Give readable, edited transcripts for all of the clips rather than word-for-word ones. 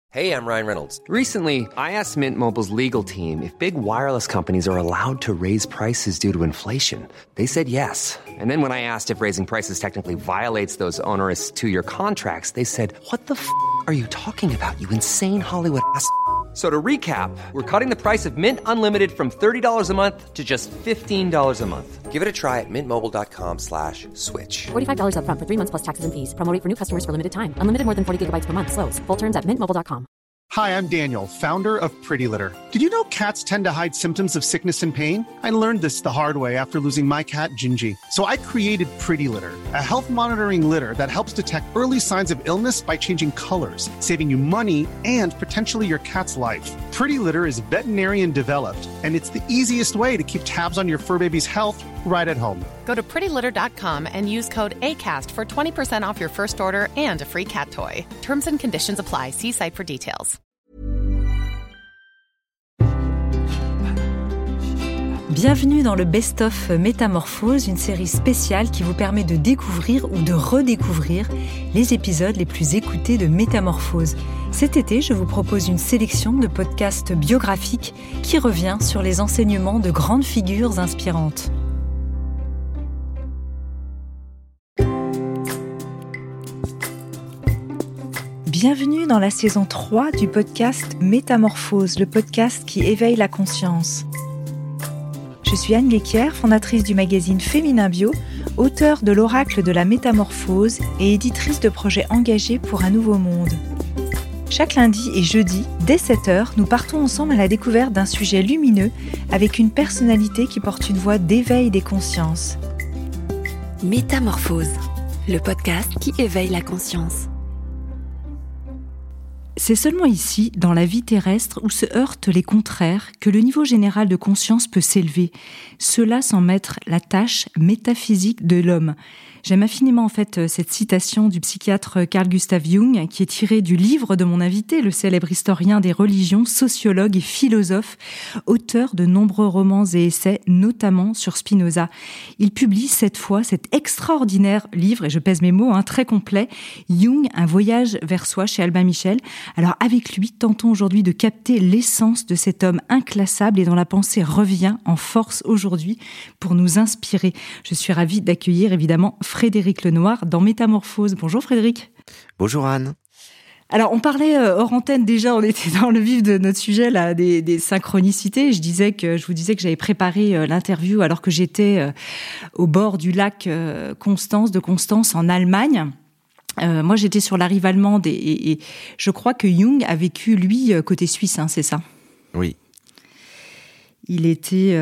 Hey, I'm Ryan Reynolds. Recently, I asked Mint Mobile's legal team if big wireless companies are allowed to raise prices due to inflation. They said yes. And then when I asked if raising prices technically violates those onerous two-year contracts, they said, "What the f*** are you talking about, you insane Hollywood ass?" So to recap, we're cutting the price of Mint Unlimited from $30 a month to just $15 a month. Give it a try at mintmobile.com/switch. $45 up front for 3 months plus taxes and fees. Promo rate for new customers for limited time. Unlimited more than 40 gigabytes per month. Slows full terms at mintmobile.com. Hi, I'm Daniel, founder of Pretty Litter. Did you know cats tend to hide symptoms of sickness and pain? I learned this the hard way after losing my cat, Gingy. So I created Pretty Litter, a health monitoring litter that helps detect early signs of illness by changing colors, saving you money and potentially your cat's life. Pretty Litter is veterinarian developed, and it's the easiest way to keep tabs on your fur baby's health right at home. Go to prettylitter.com and use code ACAST for 20% off your first order and a free cat toy. Terms and conditions apply. See site for details. Bienvenue dans le Best of Métamorphose, une série spéciale qui vous permet de découvrir ou de redécouvrir les épisodes les plus écoutés de Métamorphose. Cet été, je vous propose une sélection de podcasts biographiques qui revient sur les enseignements de grandes figures inspirantes. Bienvenue dans la saison 3 du podcast Métamorphose, le podcast qui éveille la conscience. Je suis Anne Guéquière, fondatrice du magazine Féminin Bio, auteure de l'Oracle de la Métamorphose et éditrice de projets engagés pour un nouveau monde. Chaque lundi et jeudi, dès 7h, nous partons ensemble à la découverte d'un sujet lumineux avec une personnalité qui porte une voix d'éveil des consciences. Métamorphose, le podcast qui éveille la conscience. C'est seulement ici, dans la vie terrestre, où se heurtent les contraires, que le niveau général de conscience peut s'élever. Cela sans mettre la tâche métaphysique de l'homme. J'aime infiniment en fait cette citation du psychiatre Carl Gustav Jung qui est tirée du livre de mon invité, le célèbre historien des religions, sociologue et philosophe, auteur de nombreux romans et essais, notamment sur Spinoza. Il publie cette fois cet extraordinaire livre, et je pèse mes mots, très complet, Jung, un voyage vers soi chez Albin Michel. Alors avec lui, tentons aujourd'hui de capter l'essence de cet homme inclassable et dont la pensée revient en force aujourd'hui pour nous inspirer. Je suis ravie d'accueillir évidemment Frédéric Lenoir dans Métamorphose. Bonjour Frédéric. Bonjour Anne. Alors on parlait hors antenne déjà, on était dans le vif de notre sujet là, des synchronicités. Je vous disais que j'avais préparé l'interview alors que j'étais au bord du lac Constance en Allemagne. Moi j'étais sur la rive allemande et je crois que Jung a vécu lui côté suisse, c'est ça ? Oui. Il était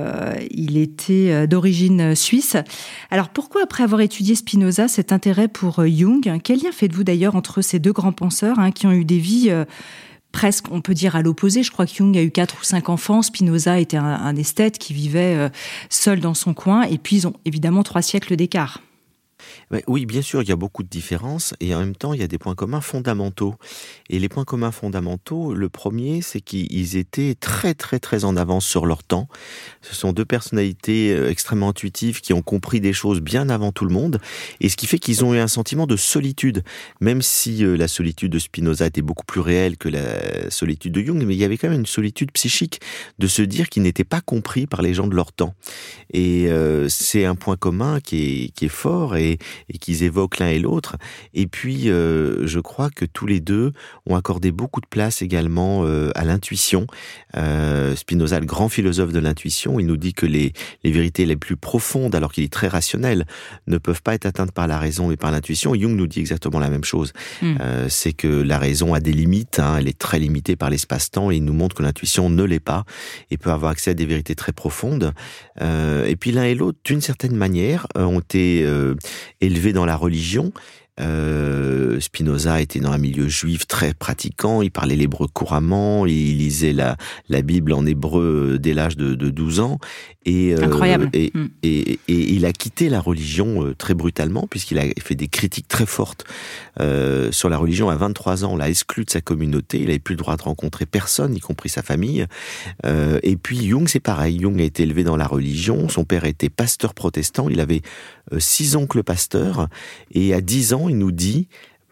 d'origine suisse. Alors pourquoi, après avoir étudié Spinoza, cet intérêt pour Jung ? Quel lien faites-vous d'ailleurs entre ces deux grands penseurs qui ont eu des vies presque, on peut dire, à l'opposé ? Je crois que Jung a eu 4 ou 5 enfants. Spinoza était un esthète qui vivait seul dans son coin. Et puis ils ont évidemment 3 siècles d'écart. Oui, bien sûr, il y a beaucoup de différences et en même temps, il y a des points communs fondamentaux. Et les points communs fondamentaux, le premier, c'est qu'ils étaient très, très, très en avance sur leur temps. Ce sont 2 personnalités extrêmement intuitives qui ont compris des choses bien avant tout le monde. Et ce qui fait qu'ils ont eu un sentiment de solitude. Même si la solitude de Spinoza était beaucoup plus réelle que la solitude de Jung, mais il y avait quand même une solitude psychique de se dire qu'ils n'étaient pas compris par les gens de leur temps. Et c'est un point commun qui est fort et qu'ils évoquent l'un et l'autre. Et puis, je crois que tous les deux ont accordé beaucoup de place également à l'intuition. Spinoza, le grand philosophe de l'intuition, il nous dit que les vérités les plus profondes, alors qu'il est très rationnel, ne peuvent pas être atteintes par la raison mais par l'intuition. Et Jung nous dit exactement la même chose. C'est que la raison a des limites, elle est très limitée par l'espace-temps et il nous montre que l'intuition ne l'est pas et peut avoir accès à des vérités très profondes. Et puis l'un et l'autre, d'une certaine manière, ont été élevés dans la religion. Spinoza était dans un milieu juif très pratiquant, il parlait l'hébreu couramment, il lisait la Bible en hébreu dès l'âge de 12 ans. Incroyable. Et il a quitté la religion très brutalement, puisqu'il a fait des critiques très fortes sur la religion. À 23 ans, on l'a exclu de sa communauté, il n'avait plus le droit de rencontrer personne, y compris sa famille. Et puis Jung, c'est pareil, Jung a été élevé dans la religion, son père était pasteur protestant, il avait 6 oncles pasteurs, et à 10 ans, il nous dit,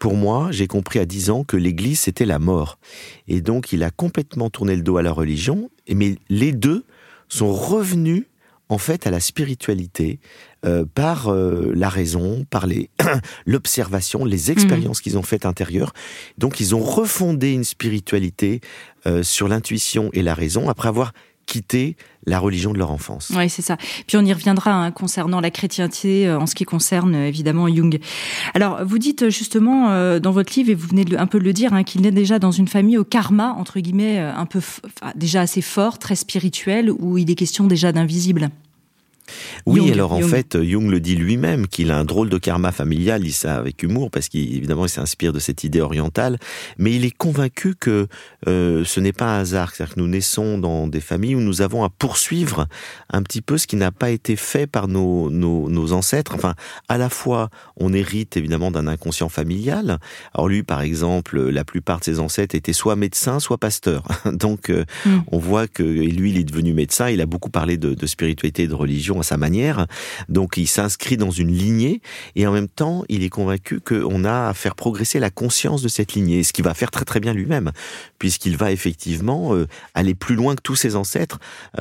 pour moi, j'ai compris à 10 ans que l'Église, c'était la mort. Et donc, il a complètement tourné le dos à la religion, mais les deux sont revenus, en fait, à la spiritualité, par la raison, par l'observation, les expériences qu'ils ont faites intérieures. Donc, ils ont refondé une spiritualité sur l'intuition et la raison, après avoir quitté la religion de leur enfance. Oui, c'est ça. Puis on y reviendra concernant la chrétienté, en ce qui concerne évidemment Jung. Alors, vous dites justement dans votre livre, et vous venez un peu de le dire, qu'il naît déjà dans une famille au karma, entre guillemets, un peu déjà assez fort, très spirituel, où il est question déjà d'invisible. Oui, Jung, alors en fait, Jung le dit lui-même qu'il a un drôle de karma familial, il dit ça avec humour, parce qu'évidemment il s'inspire de cette idée orientale, mais il est convaincu que ce n'est pas un hasard, c'est-à-dire que nous naissons dans des familles où nous avons à poursuivre un petit peu ce qui n'a pas été fait par nos ancêtres. Enfin, à la fois, on hérite évidemment d'un inconscient familial. Alors lui, par exemple, la plupart de ses ancêtres étaient soit médecins, soit pasteurs. Donc on voit que lui, il est devenu médecin, il a beaucoup parlé de spiritualité et de religion à sa manière, donc il s'inscrit dans une lignée, et en même temps, il est convaincu qu'on a à faire progresser la conscience de cette lignée, ce qu'il va faire très très bien lui-même, puisqu'il va effectivement aller plus loin que tous ses ancêtres,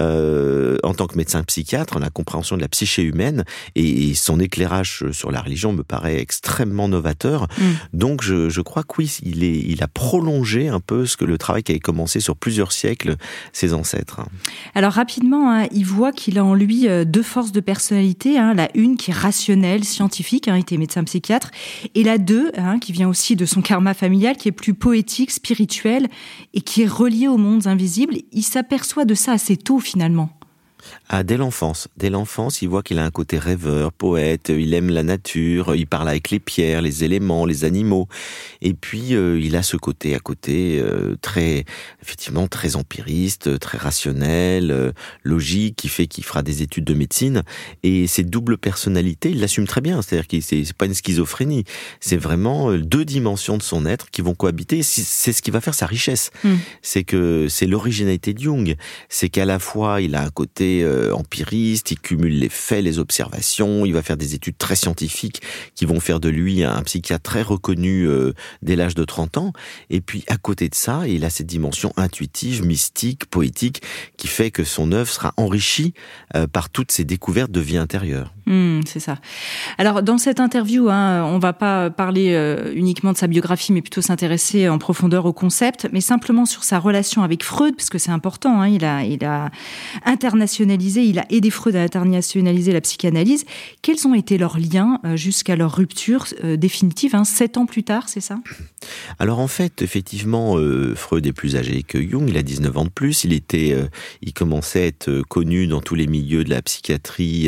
en tant que médecin psychiatre, dans la compréhension de la psyché humaine, et son éclairage sur la religion me paraît extrêmement novateur. Donc je crois que oui, il a prolongé un peu le travail qui avait commencé sur plusieurs siècles, ses ancêtres. Alors rapidement, il voit qu'il a en lui deux forces de personnalité, la une qui est rationnelle, scientifique, il était médecin psychiatre, et la deux, qui vient aussi de son karma familial, qui est plus poétique, spirituelle, et qui est reliée aux mondes invisibles. Il s'aperçoit de ça assez tôt finalement. Dès l'enfance, il voit qu'il a un côté rêveur, poète, il aime la nature, il parle avec les pierres, les éléments, les animaux, et puis il a ce côté à côté effectivement très empiriste, très rationnel, logique, qui fait qu'il fera des études de médecine, et cette double personnalité, il l'assume très bien, c'est-à-dire que c'est pas une schizophrénie, c'est vraiment deux dimensions de son être qui vont cohabiter, c'est ce qui va faire sa richesse, c'est que c'est l'originalité de Jung, c'est qu'à la fois il a un côté empiriste, il cumule les faits, les observations, il va faire des études très scientifiques qui vont faire de lui un psychiatre très reconnu dès l'âge de 30 ans, et puis à côté de ça, il a cette dimension intuitive, mystique, poétique, qui fait que son œuvre sera enrichie par toutes ces découvertes de vie intérieure. C'est ça. Alors dans cette interview, on va pas parler uniquement de sa biographie, mais plutôt s'intéresser en profondeur au concept, mais simplement sur sa relation avec Freud, parce que c'est important, il a internationalisé, il a aidé Freud à internationaliser la psychanalyse. Quels ont été leurs liens jusqu'à leur rupture définitive, 7 ans plus tard, c'est ça ? Alors en fait, effectivement, Freud est plus âgé que Jung, il a 19 ans de plus, il commençait à être connu dans tous les milieux de la psychiatrie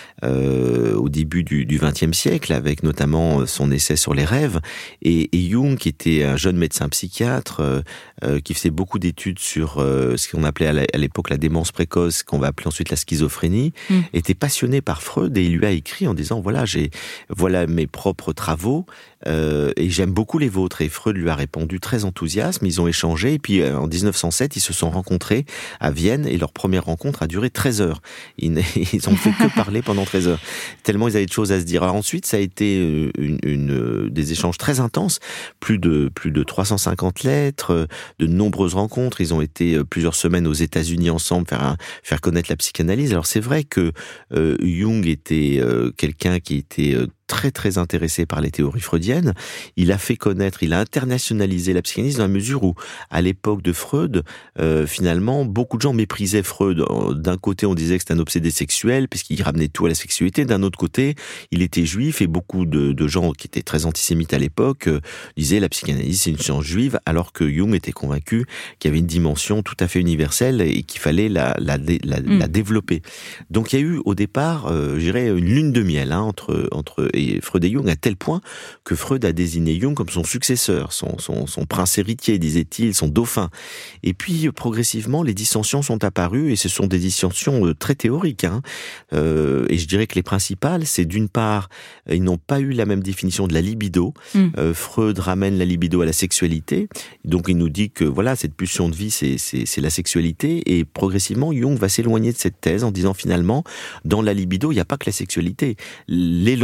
au début du XXe siècle, avec notamment son essai sur les rêves, et Jung, qui était un jeune médecin psychiatre, qui faisait beaucoup d'études sur ce qu'on appelait à l'époque la démence précoce, qu'on va appeler ensuite la schizophrénie, était passionné par Freud, et il lui a écrit en disant voilà mes propres travaux, et j'aime beaucoup les vôtres. Et Freud lui a répondu très enthousiaste, ils ont échangé, et puis en 1907, ils se sont rencontrés à Vienne, et leur première rencontre a duré 13 heures. Ils ont fait que parler pendant 13 heures, tellement ils avaient de choses à se dire. Alors ensuite, ça a été des échanges très intenses, plus de 350 lettres, de nombreuses rencontres. Ils ont été plusieurs semaines aux États-Unis ensemble, faire connaître la psychanalyse. Alors c'est vrai que Jung était quelqu'un qui était très très intéressé par les théories freudiennes. Il a internationalisé la psychanalyse dans la mesure où, à l'époque de Freud, finalement, beaucoup de gens méprisaient Freud. D'un côté, on disait que c'était un obsédé sexuel, puisqu'il ramenait tout à la sexualité. D'un autre côté, il était juif, et beaucoup de gens qui étaient très antisémites à l'époque disaient la psychanalyse c'est une science juive, alors que Jung était convaincu qu'il y avait une dimension tout à fait universelle et qu'il fallait la développer. Donc il y a eu au départ, je dirais, une lune de miel entre Freud et Jung, à tel point que Freud a désigné Jung comme son successeur, son prince héritier, disait-il, son dauphin. Et puis, progressivement, les dissensions sont apparues, et ce sont des dissensions très théoriques. Et je dirais que les principales, c'est d'une part, ils n'ont pas eu la même définition de la libido. Freud ramène la libido à la sexualité, donc il nous dit que voilà, cette pulsion de vie, c'est la sexualité, et progressivement, Jung va s'éloigner de cette thèse en disant finalement, dans la libido, il n'y a pas que la sexualité. L'élan vital,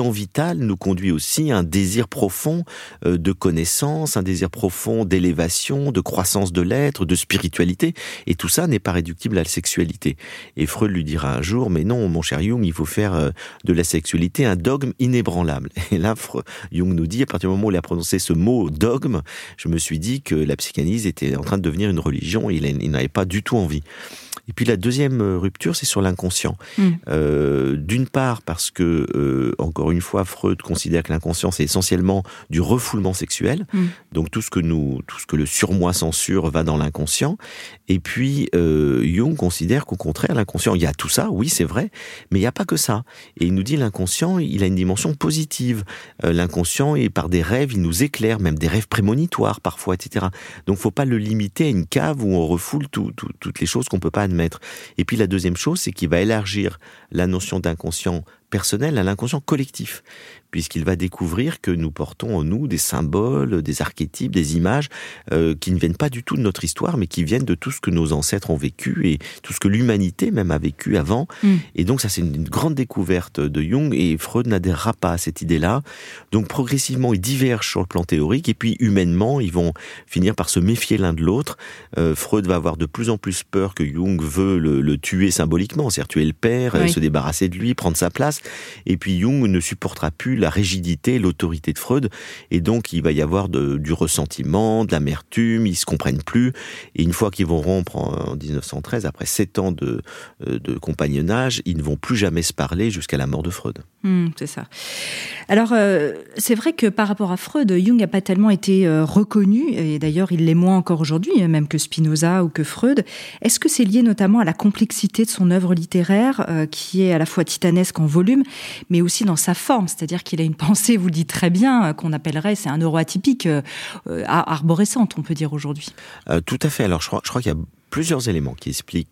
fondamentale nous conduit aussi à un désir profond de connaissance, un désir profond d'élévation, de croissance de l'être, de spiritualité. Et tout ça n'est pas réductible à la sexualité. Et Freud lui dira un jour, mais non, mon cher Jung, il faut faire de la sexualité un dogme inébranlable. Et là, Jung nous dit, à partir du moment où il a prononcé ce mot dogme, je me suis dit que la psychanalyse était en train de devenir une religion et il n'avait pas du tout envie. Et puis la deuxième rupture, c'est sur l'inconscient. D'une part parce que, encore une fois, Freud considère que l'inconscient, c'est essentiellement du refoulement sexuel. Donc tout ce que le surmoi censure va dans l'inconscient. Et puis Jung considère qu'au contraire, l'inconscient, il y a tout ça, oui, c'est vrai, mais il n'y a pas que ça. Et il nous dit l'inconscient, il a une dimension positive. L'inconscient, et par des rêves, il nous éclaire, même des rêves prémonitoires parfois, etc. Donc faut pas le limiter à une cave où on refoule toutes les choses qu'on peut pas admettre. Et puis la deuxième chose, c'est qu'il va élargir la notion d'inconscient personnel à l'inconscient collectif, puisqu'il va découvrir que nous portons en nous des symboles, des archétypes, des images qui ne viennent pas du tout de notre histoire, mais qui viennent de tout ce que nos ancêtres ont vécu et tout ce que l'humanité même a vécu avant. Et donc ça, c'est une grande découverte de Jung, et Freud n'adhérera pas à cette idée-là. Donc progressivement, ils divergent sur le plan théorique, et puis humainement, ils vont finir par se méfier l'un de l'autre. Freud va avoir de plus en plus peur que Jung veut le tuer symboliquement, c'est-à-dire tuer le père, se débarrasser de lui, prendre sa place. Et puis Jung ne supportera plus la rigidité, l'autorité de Freud, et donc il va y avoir du ressentiment, de l'amertume, ils se comprennent plus, et une fois qu'ils vont rompre en 1913, après 7 ans de compagnonnage, ils ne vont plus jamais se parler jusqu'à la mort de Freud. C'est ça. Alors, c'est vrai que par rapport à Freud, Jung n'a pas tellement été reconnu, et d'ailleurs il l'est moins encore aujourd'hui, même que Spinoza ou que Freud. Est-ce que c'est lié notamment à la complexité de son œuvre littéraire, qui est à la fois titanesque en volume, mais aussi dans sa forme, c'est-à-dire qu'il a une pensée, vous le dites très bien, qu'on appellerait, c'est un neuroatypique arborescente, on peut dire aujourd'hui. Tout à fait. Alors je crois qu'il y a plusieurs éléments qui expliquent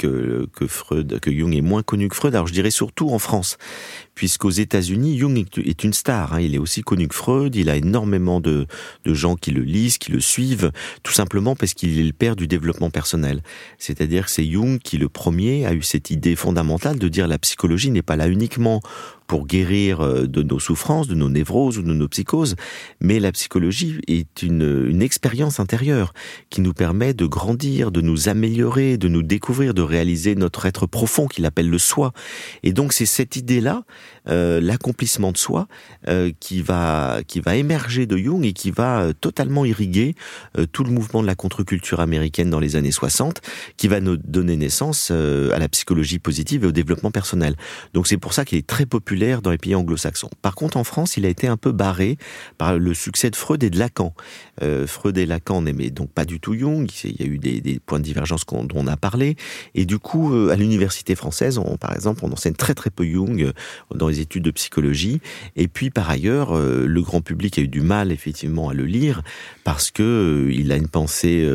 que Jung est moins connu que Freud. Alors je dirais surtout en France, puisqu'aux États-Unis, Jung est une star. Il est aussi connu que Freud. Il a énormément de gens qui le lisent, qui le suivent, tout simplement parce qu'il est le père du développement personnel. C'est-à-dire que c'est Jung qui, le premier, a eu cette idée fondamentale de dire la psychologie n'est pas là uniquement pour guérir de nos souffrances, de nos névroses ou de nos psychoses, mais la psychologie est une expérience intérieure qui nous permet de grandir, de nous améliorer, de nous découvrir, de réaliser notre être profond qu'il appelle le soi. Et donc c'est cette idée-là, l'accomplissement de soi, qui va émerger de Jung et qui va totalement irriguer tout le mouvement de la contre-culture américaine dans les années 60, qui va nous donner naissance à la psychologie positive et au développement personnel. Donc c'est pour ça qu'il est très populaire dans les pays anglo-saxons. Par contre, en France, il a été un peu barré par le succès de Freud et de Lacan. Freud et Lacan n'aimaient donc pas du tout Jung. Il y a eu des points de divergence dont on a parlé. Et du coup, à l'université française, par exemple, on enseigne très très peu Jung dans les études de psychologie. Et puis, par ailleurs, le grand public a eu du mal, effectivement, à le lire parce que il a une pensée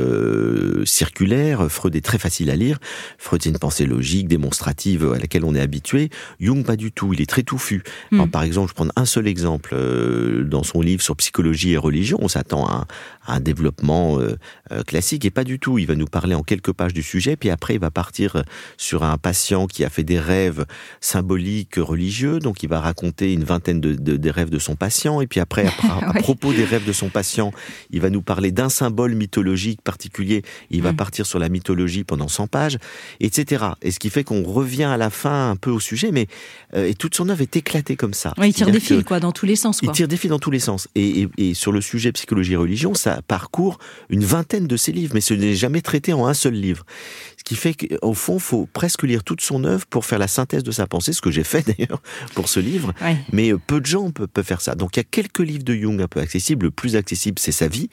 circulaire. Freud est très facile à lire. Freud, c'est une pensée logique, démonstrative, à laquelle on est habitué. Jung, pas du tout. Il est très touffu. Alors, par exemple, je prends un seul exemple. Dans son livre sur psychologie et religion, on s'attend à un développement classique, et pas du tout. Il va nous parler en quelques pages du sujet, puis après, il va partir sur un patient qui a fait des rêves symboliques religieux, donc il va raconter une vingtaine des rêves de son patient, et puis après, à propos des rêves de son patient, il va nous parler d'un symbole mythologique particulier, il va partir sur la mythologie pendant 100 pages, etc. Et ce qui fait qu'on revient à la fin un peu au sujet, mais et toute son œuvre est éclatée comme ça. Il tire des fils, dans tous les sens. Il tire des fils dans tous les sens. Et sur le sujet psychologie et religion, ça parcourt une vingtaine de ses livres, mais ce n'est jamais traité en un seul livre. Ce qui fait qu'au fond, il faut presque lire toute son œuvre pour faire la synthèse de sa pensée, ce que j'ai fait d'ailleurs pour ce livre. Ouais. Mais peu de gens peuvent faire ça. Donc il y a quelques livres de Jung un peu accessibles. Le plus accessible, c'est sa vie.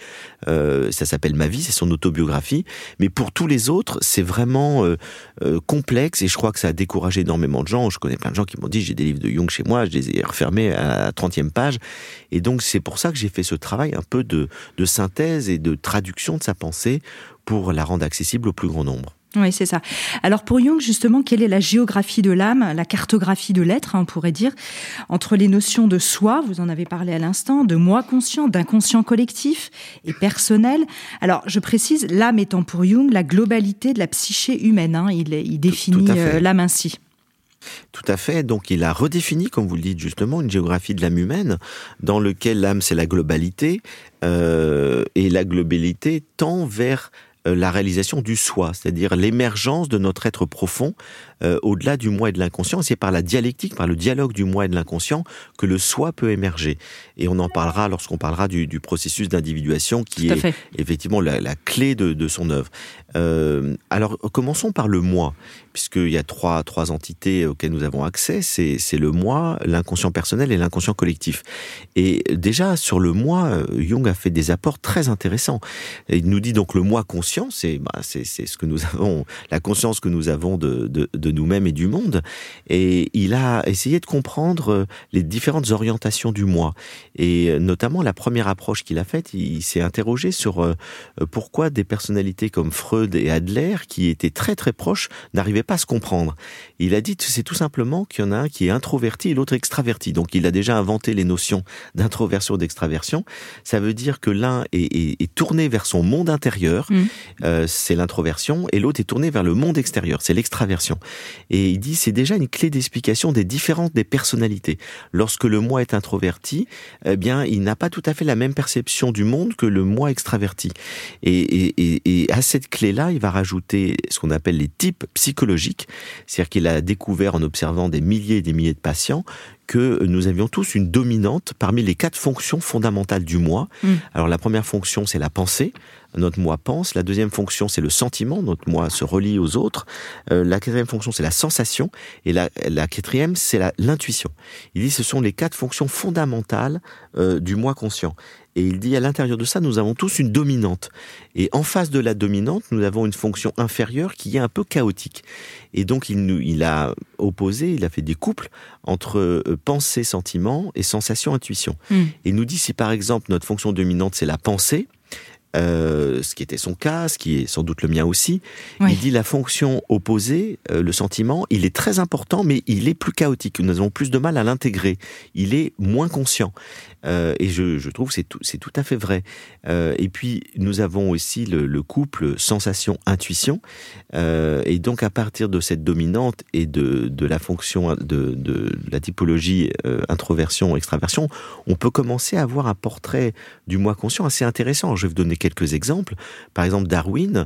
Ça s'appelle Ma vie, c'est son autobiographie. Mais pour tous les autres, c'est vraiment complexe, et je crois que ça a découragé énormément de gens. Je connais plein de gens qui m'ont dit, j'ai des livres de Jung chez moi, je les ai refermés à la 30e page. Et donc c'est pour ça que j'ai fait ce travail un peu de synthèse et de traduction de sa pensée pour la rendre accessible au plus grand nombre. Oui, c'est ça. Alors pour Jung, justement, quelle est la géographie de l'âme, la cartographie de l'être, on pourrait dire, entre les notions de soi, vous en avez parlé à l'instant, de moi conscient, d'inconscient collectif et personnel. Alors, je précise, l'âme étant pour Jung la globalité de la psyché humaine. Il définit l'âme ainsi. Tout à fait. Donc, il a redéfini, comme vous le dites justement, une géographie de l'âme humaine, dans lequel l'âme, c'est la globalité, et la globalité tend vers la réalisation du soi, c'est-à-dire l'émergence de notre être profond au-delà du moi et de l'inconscient. C'est par la dialectique, par le dialogue du moi et de l'inconscient que le soi peut émerger. Et on en parlera lorsqu'on parlera du processus d'individuation qui est effectivement la clé de son œuvre. Alors, commençons par le moi, puisqu'il y a trois entités auxquelles nous avons accès. C'est le moi, l'inconscient personnel et l'inconscient collectif. Et déjà, sur le moi, Jung a fait des apports très intéressants. Il nous dit donc le moi conscient, c'est ce que nous avons, la conscience que nous avons de nous-mêmes et du monde. Et il a essayé de comprendre les différentes orientations du moi. Et notamment, la première approche qu'il a faite, il s'est interrogé sur pourquoi des personnalités comme Freud et Adler, qui étaient très très proches, n'arrivaient pas à se comprendre. Il a dit que c'est tout simplement qu'il y en a un qui est introverti et l'autre extraverti. Donc il a déjà inventé les notions d'introversion et d'extraversion. Ça veut dire que l'un est tourné vers son monde intérieur, c'est l'introversion, et l'autre est tourné vers le monde extérieur, c'est l'extraversion. Et il dit c'est déjà une clé d'explication des différences des personnalités. Lorsque le moi est introverti, eh bien il n'a pas tout à fait la même perception du monde que le moi extraverti. Et à cette clé-là, il va rajouter ce qu'on appelle les types psychologiques, c'est-à-dire qu'il a découvert en observant des milliers et des milliers de patients que nous avions tous une dominante parmi les 4 fonctions fondamentales du moi. Alors la première fonction, c'est la pensée. Notre moi pense. La deuxième fonction, c'est le sentiment. Notre moi se relie aux autres. La quatrième fonction, c'est la sensation. Et la quatrième, c'est l'intuition. Il dit ce sont les 4 fonctions fondamentales du moi conscient. Et il dit, à l'intérieur de ça, nous avons tous une dominante. Et en face de la dominante, nous avons une fonction inférieure qui est un peu chaotique. Et donc, il a opposé, il a fait des couples entre pensée, sentiment et sensation, intuition. Et il nous dit, si par exemple, notre fonction dominante, c'est la pensée, ce qui était son cas, ce qui est sans doute le mien aussi. Oui. Il dit la fonction opposée, le sentiment, il est très important, mais il est plus chaotique. Nous avons plus de mal à l'intégrer. Il est moins conscient. Et je trouve que c'est tout à fait vrai. Et puis, nous avons aussi le couple sensation-intuition. Et donc, à partir de cette dominante et de la fonction de la typologie introversion-extraversion, on peut commencer à avoir un portrait du moi conscient assez intéressant. Je vais vous donner quelques exemples. Par exemple, Darwin,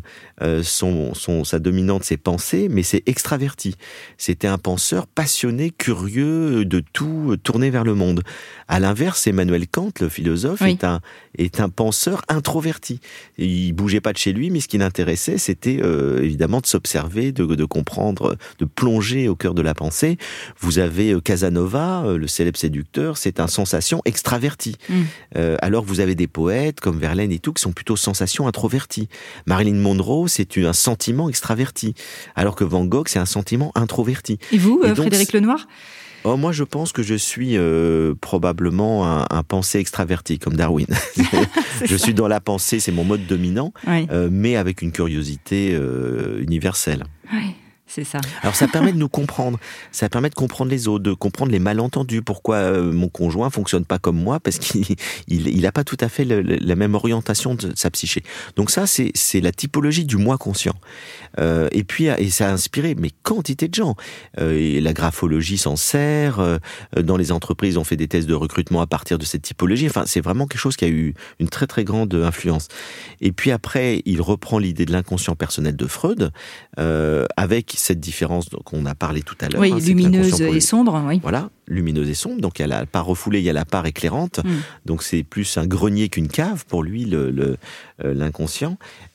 sa dominante, c'est penser, mais c'est extraverti. C'était un penseur passionné, curieux de tout, tourné vers le monde. À l'inverse, Emmanuel Kant, le philosophe, oui, est un penseur introverti. Il bougeait pas de chez lui, mais ce qui l'intéressait, c'était évidemment de s'observer, de comprendre, de plonger au cœur de la pensée. Vous avez Casanova, le célèbre séducteur, c'est un sensation extraverti. Alors vous avez des poètes comme Verlaine et tout qui sont plutôt sensations introverties. Marilyn Monroe, c'est un sentiment extraverti, alors que Van Gogh, c'est un sentiment introverti. Et vous, donc, Frédéric Lenoir ? Moi, je pense que je suis probablement un pensée extraverti, comme Darwin. Je suis dans la pensée, c'est mon mode dominant, oui, mais avec une curiosité universelle. Oui. C'est ça. Alors ça permet de nous comprendre, ça permet de comprendre les autres, de comprendre les malentendus. Pourquoi mon conjoint fonctionne pas comme moi, parce qu'il a pas tout à fait la même orientation de sa psyché. Donc ça, c'est la typologie du moi conscient. Et puis ça a inspiré mais quantité de gens. Et la graphologie s'en sert. Dans les entreprises, on fait des tests de recrutement à partir de cette typologie. Enfin, c'est vraiment quelque chose qui a eu une très très grande influence. Et puis après, il reprend l'idée de l'inconscient personnel de Freud, avec cette différence qu'on a parlé tout à l'heure. Oui, lumineuse et sombre. Oui. Voilà, lumineuse et sombre. Donc il y a la part refoulée, il y a la part éclairante. Donc c'est plus un grenier qu'une cave pour lui, l'inconscient.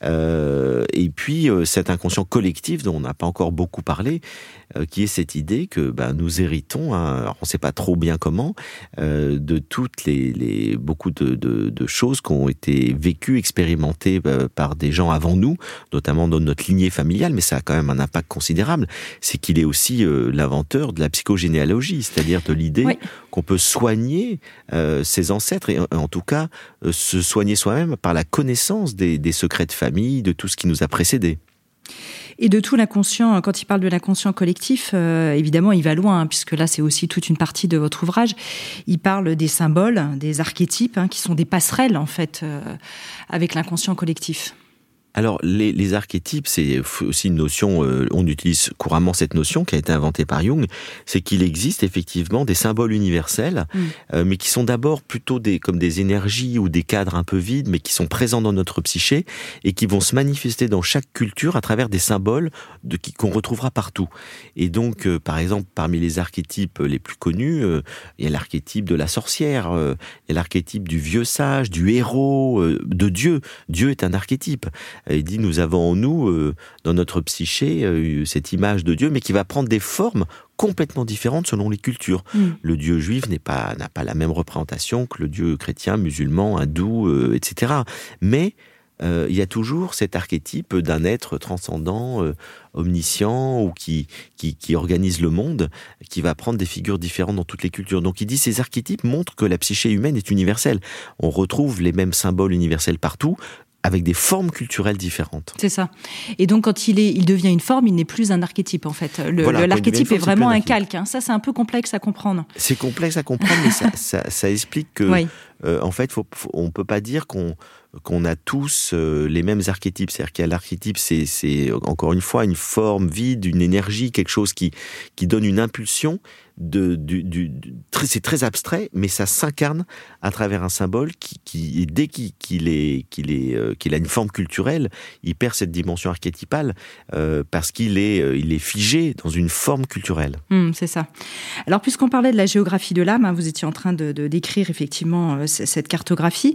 Et puis cet inconscient collectif dont on n'a pas encore beaucoup parlé, qui est cette idée que nous héritons, alors on ne sait pas trop bien comment, de toutes beaucoup de choses qui ont été vécues, expérimentées par des gens avant nous, notamment dans notre lignée familiale, mais ça a quand même un impact considérable. C'est qu'il est aussi l'inventeur de la psychogénéalogie, c'est-à-dire de l'idée, oui, qu'on peut soigner ses ancêtres, et en tout cas se soigner soi-même par la connaissance des secrets de famille, de tout ce qui nous a précédés. Et de tout l'inconscient, quand il parle de l'inconscient collectif, évidemment, il va loin, puisque là, c'est aussi toute une partie de votre ouvrage. Il parle des symboles, des archétypes, qui sont des passerelles, en fait, avec l'inconscient collectif. Alors, les archétypes, c'est aussi une notion, on utilise couramment cette notion qui a été inventée par Jung, c'est qu'il existe effectivement des symboles universels, mais qui sont d'abord plutôt comme des énergies ou des cadres un peu vides, mais qui sont présents dans notre psyché et qui vont se manifester dans chaque culture à travers des symboles qu'on retrouvera partout. Et donc, par exemple, parmi les archétypes les plus connus, il y a l'archétype de la sorcière, il y a l'archétype du vieux sage, du héros, de Dieu. Dieu est un archétype. Il dit, nous avons en nous, dans notre psyché, cette image de Dieu, mais qui va prendre des formes complètement différentes selon les cultures. Le Dieu juif n'a pas la même représentation que le Dieu chrétien, musulman, hindou, etc. Mais il y a toujours cet archétype d'un être transcendant, omniscient, ou qui organise le monde, qui va prendre des figures différentes dans toutes les cultures. Donc il dit, ces archétypes montrent que la psyché humaine est universelle. On retrouve les mêmes symboles universels partout, avec des formes culturelles différentes. C'est ça. Et donc, quand il devient une forme, il n'est plus un archétype, en fait. L'archétype est vraiment un calque. Ça, c'est un peu complexe à comprendre. C'est complexe à comprendre, mais ça explique que, oui. En fait, on peut pas dire qu'on a tous les mêmes archétypes. C'est-à-dire qu'il y a l'archétype, c'est encore une fois une forme vide, une énergie, quelque chose qui donne une impulsion. C'est très abstrait, mais ça s'incarne à travers un symbole qui dès qu'il a une forme culturelle, il perd cette dimension archétypale parce qu'il est figé dans une forme culturelle. C'est ça. Alors, puisqu'on parlait de la géographie de l'âme, vous étiez en train de décrire effectivement cette cartographie.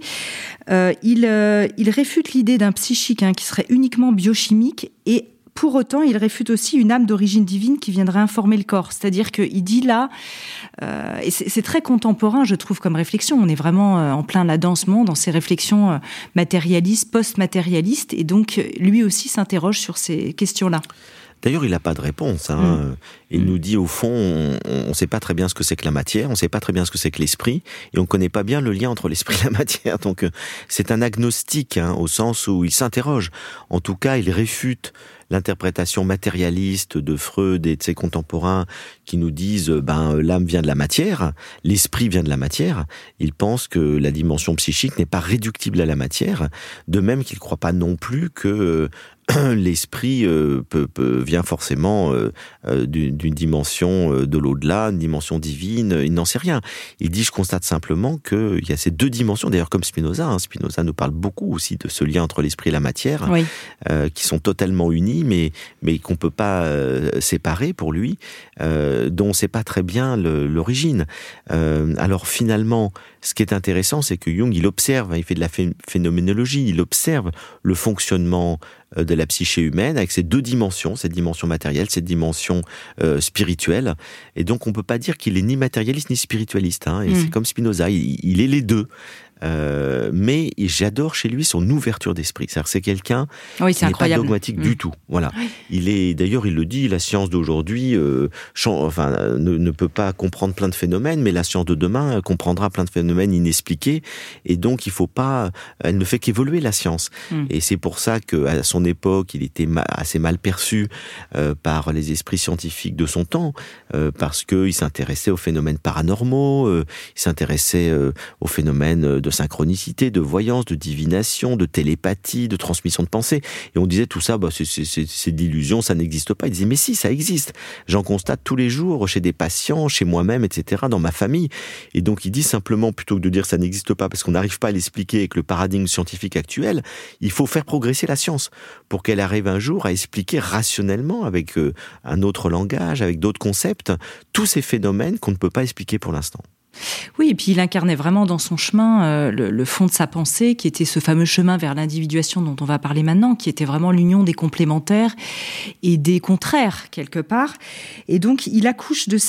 Il réfute l'idée d'un psychique qui serait uniquement biochimique et pour autant, il réfute aussi une âme d'origine divine qui viendrait informer le corps. C'est-à-dire qu'il dit là, et c'est très contemporain, je trouve, comme réflexion. On est vraiment en plein là dans ce monde, dans ces réflexions matérialistes, post-matérialistes, et donc lui aussi s'interroge sur ces questions-là. D'ailleurs, il n'a pas de réponse. Il nous dit, au fond, on ne sait pas très bien ce que c'est que la matière, on ne sait pas très bien ce que c'est que l'esprit, et on ne connaît pas bien le lien entre l'esprit et la matière. Donc, c'est un agnostique, au sens où il s'interroge. En tout cas, il réfute l'interprétation matérialiste de Freud et de ses contemporains qui nous disent l'âme vient de la matière, l'esprit vient de la matière. Il pense que la dimension psychique n'est pas réductible à la matière, de même qu'il ne croit pas non plus que l'esprit vient forcément d'une dimension de l'au-delà, une dimension divine, il n'en sait rien. Il dit, je constate simplement qu'il y a ces deux dimensions, d'ailleurs comme Spinoza, Spinoza nous parle beaucoup aussi de ce lien entre l'esprit et la matière, oui. Qui sont totalement unis, mais qu'on ne peut pas séparer pour lui, dont on ne sait pas très bien l'origine. Alors finalement, ce qui est intéressant, c'est que Jung, il observe, il fait de la phénoménologie, il observe le fonctionnement de la psyché humaine avec ces deux dimensions, cette dimension matérielle, cette dimension spirituelle. Et donc, on peut pas dire qu'il est ni matérialiste ni spiritualiste. Et c'est comme Spinoza, il est les deux. Mais j'adore chez lui son ouverture d'esprit. C'est-à-dire, c'est quelqu'un qui n'est pas dogmatique du tout. Voilà. Oui. D'ailleurs, il le dit, la science d'aujourd'hui, ne peut pas comprendre plein de phénomènes, mais la science de demain comprendra plein de phénomènes inexpliqués. Et donc, elle ne fait qu'évoluer la science. Et c'est pour ça qu'à son époque, il était assez mal perçu par les esprits scientifiques de son temps, parce qu'il s'intéressait aux phénomènes paranormaux, il s'intéressait aux phénomènes de synchronicité, de voyance, de divination, de télépathie, de transmission de pensée. Et on disait tout ça, c'est de l'illusion, ça n'existe pas. Il disait, mais si, ça existe. J'en constate tous les jours chez des patients, chez moi-même, etc., dans ma famille. Et donc, il dit simplement, plutôt que de dire ça n'existe pas parce qu'on n'arrive pas à l'expliquer avec le paradigme scientifique actuel, il faut faire progresser la science pour qu'elle arrive un jour à expliquer rationnellement, avec un autre langage, avec d'autres concepts, tous ces phénomènes qu'on ne peut pas expliquer pour l'instant. Oui, et puis il incarnait vraiment dans son chemin le fond de sa pensée, qui était ce fameux chemin vers l'individuation dont on va parler maintenant, qui était vraiment l'union des complémentaires et des contraires, quelque part. Et donc, il accouche de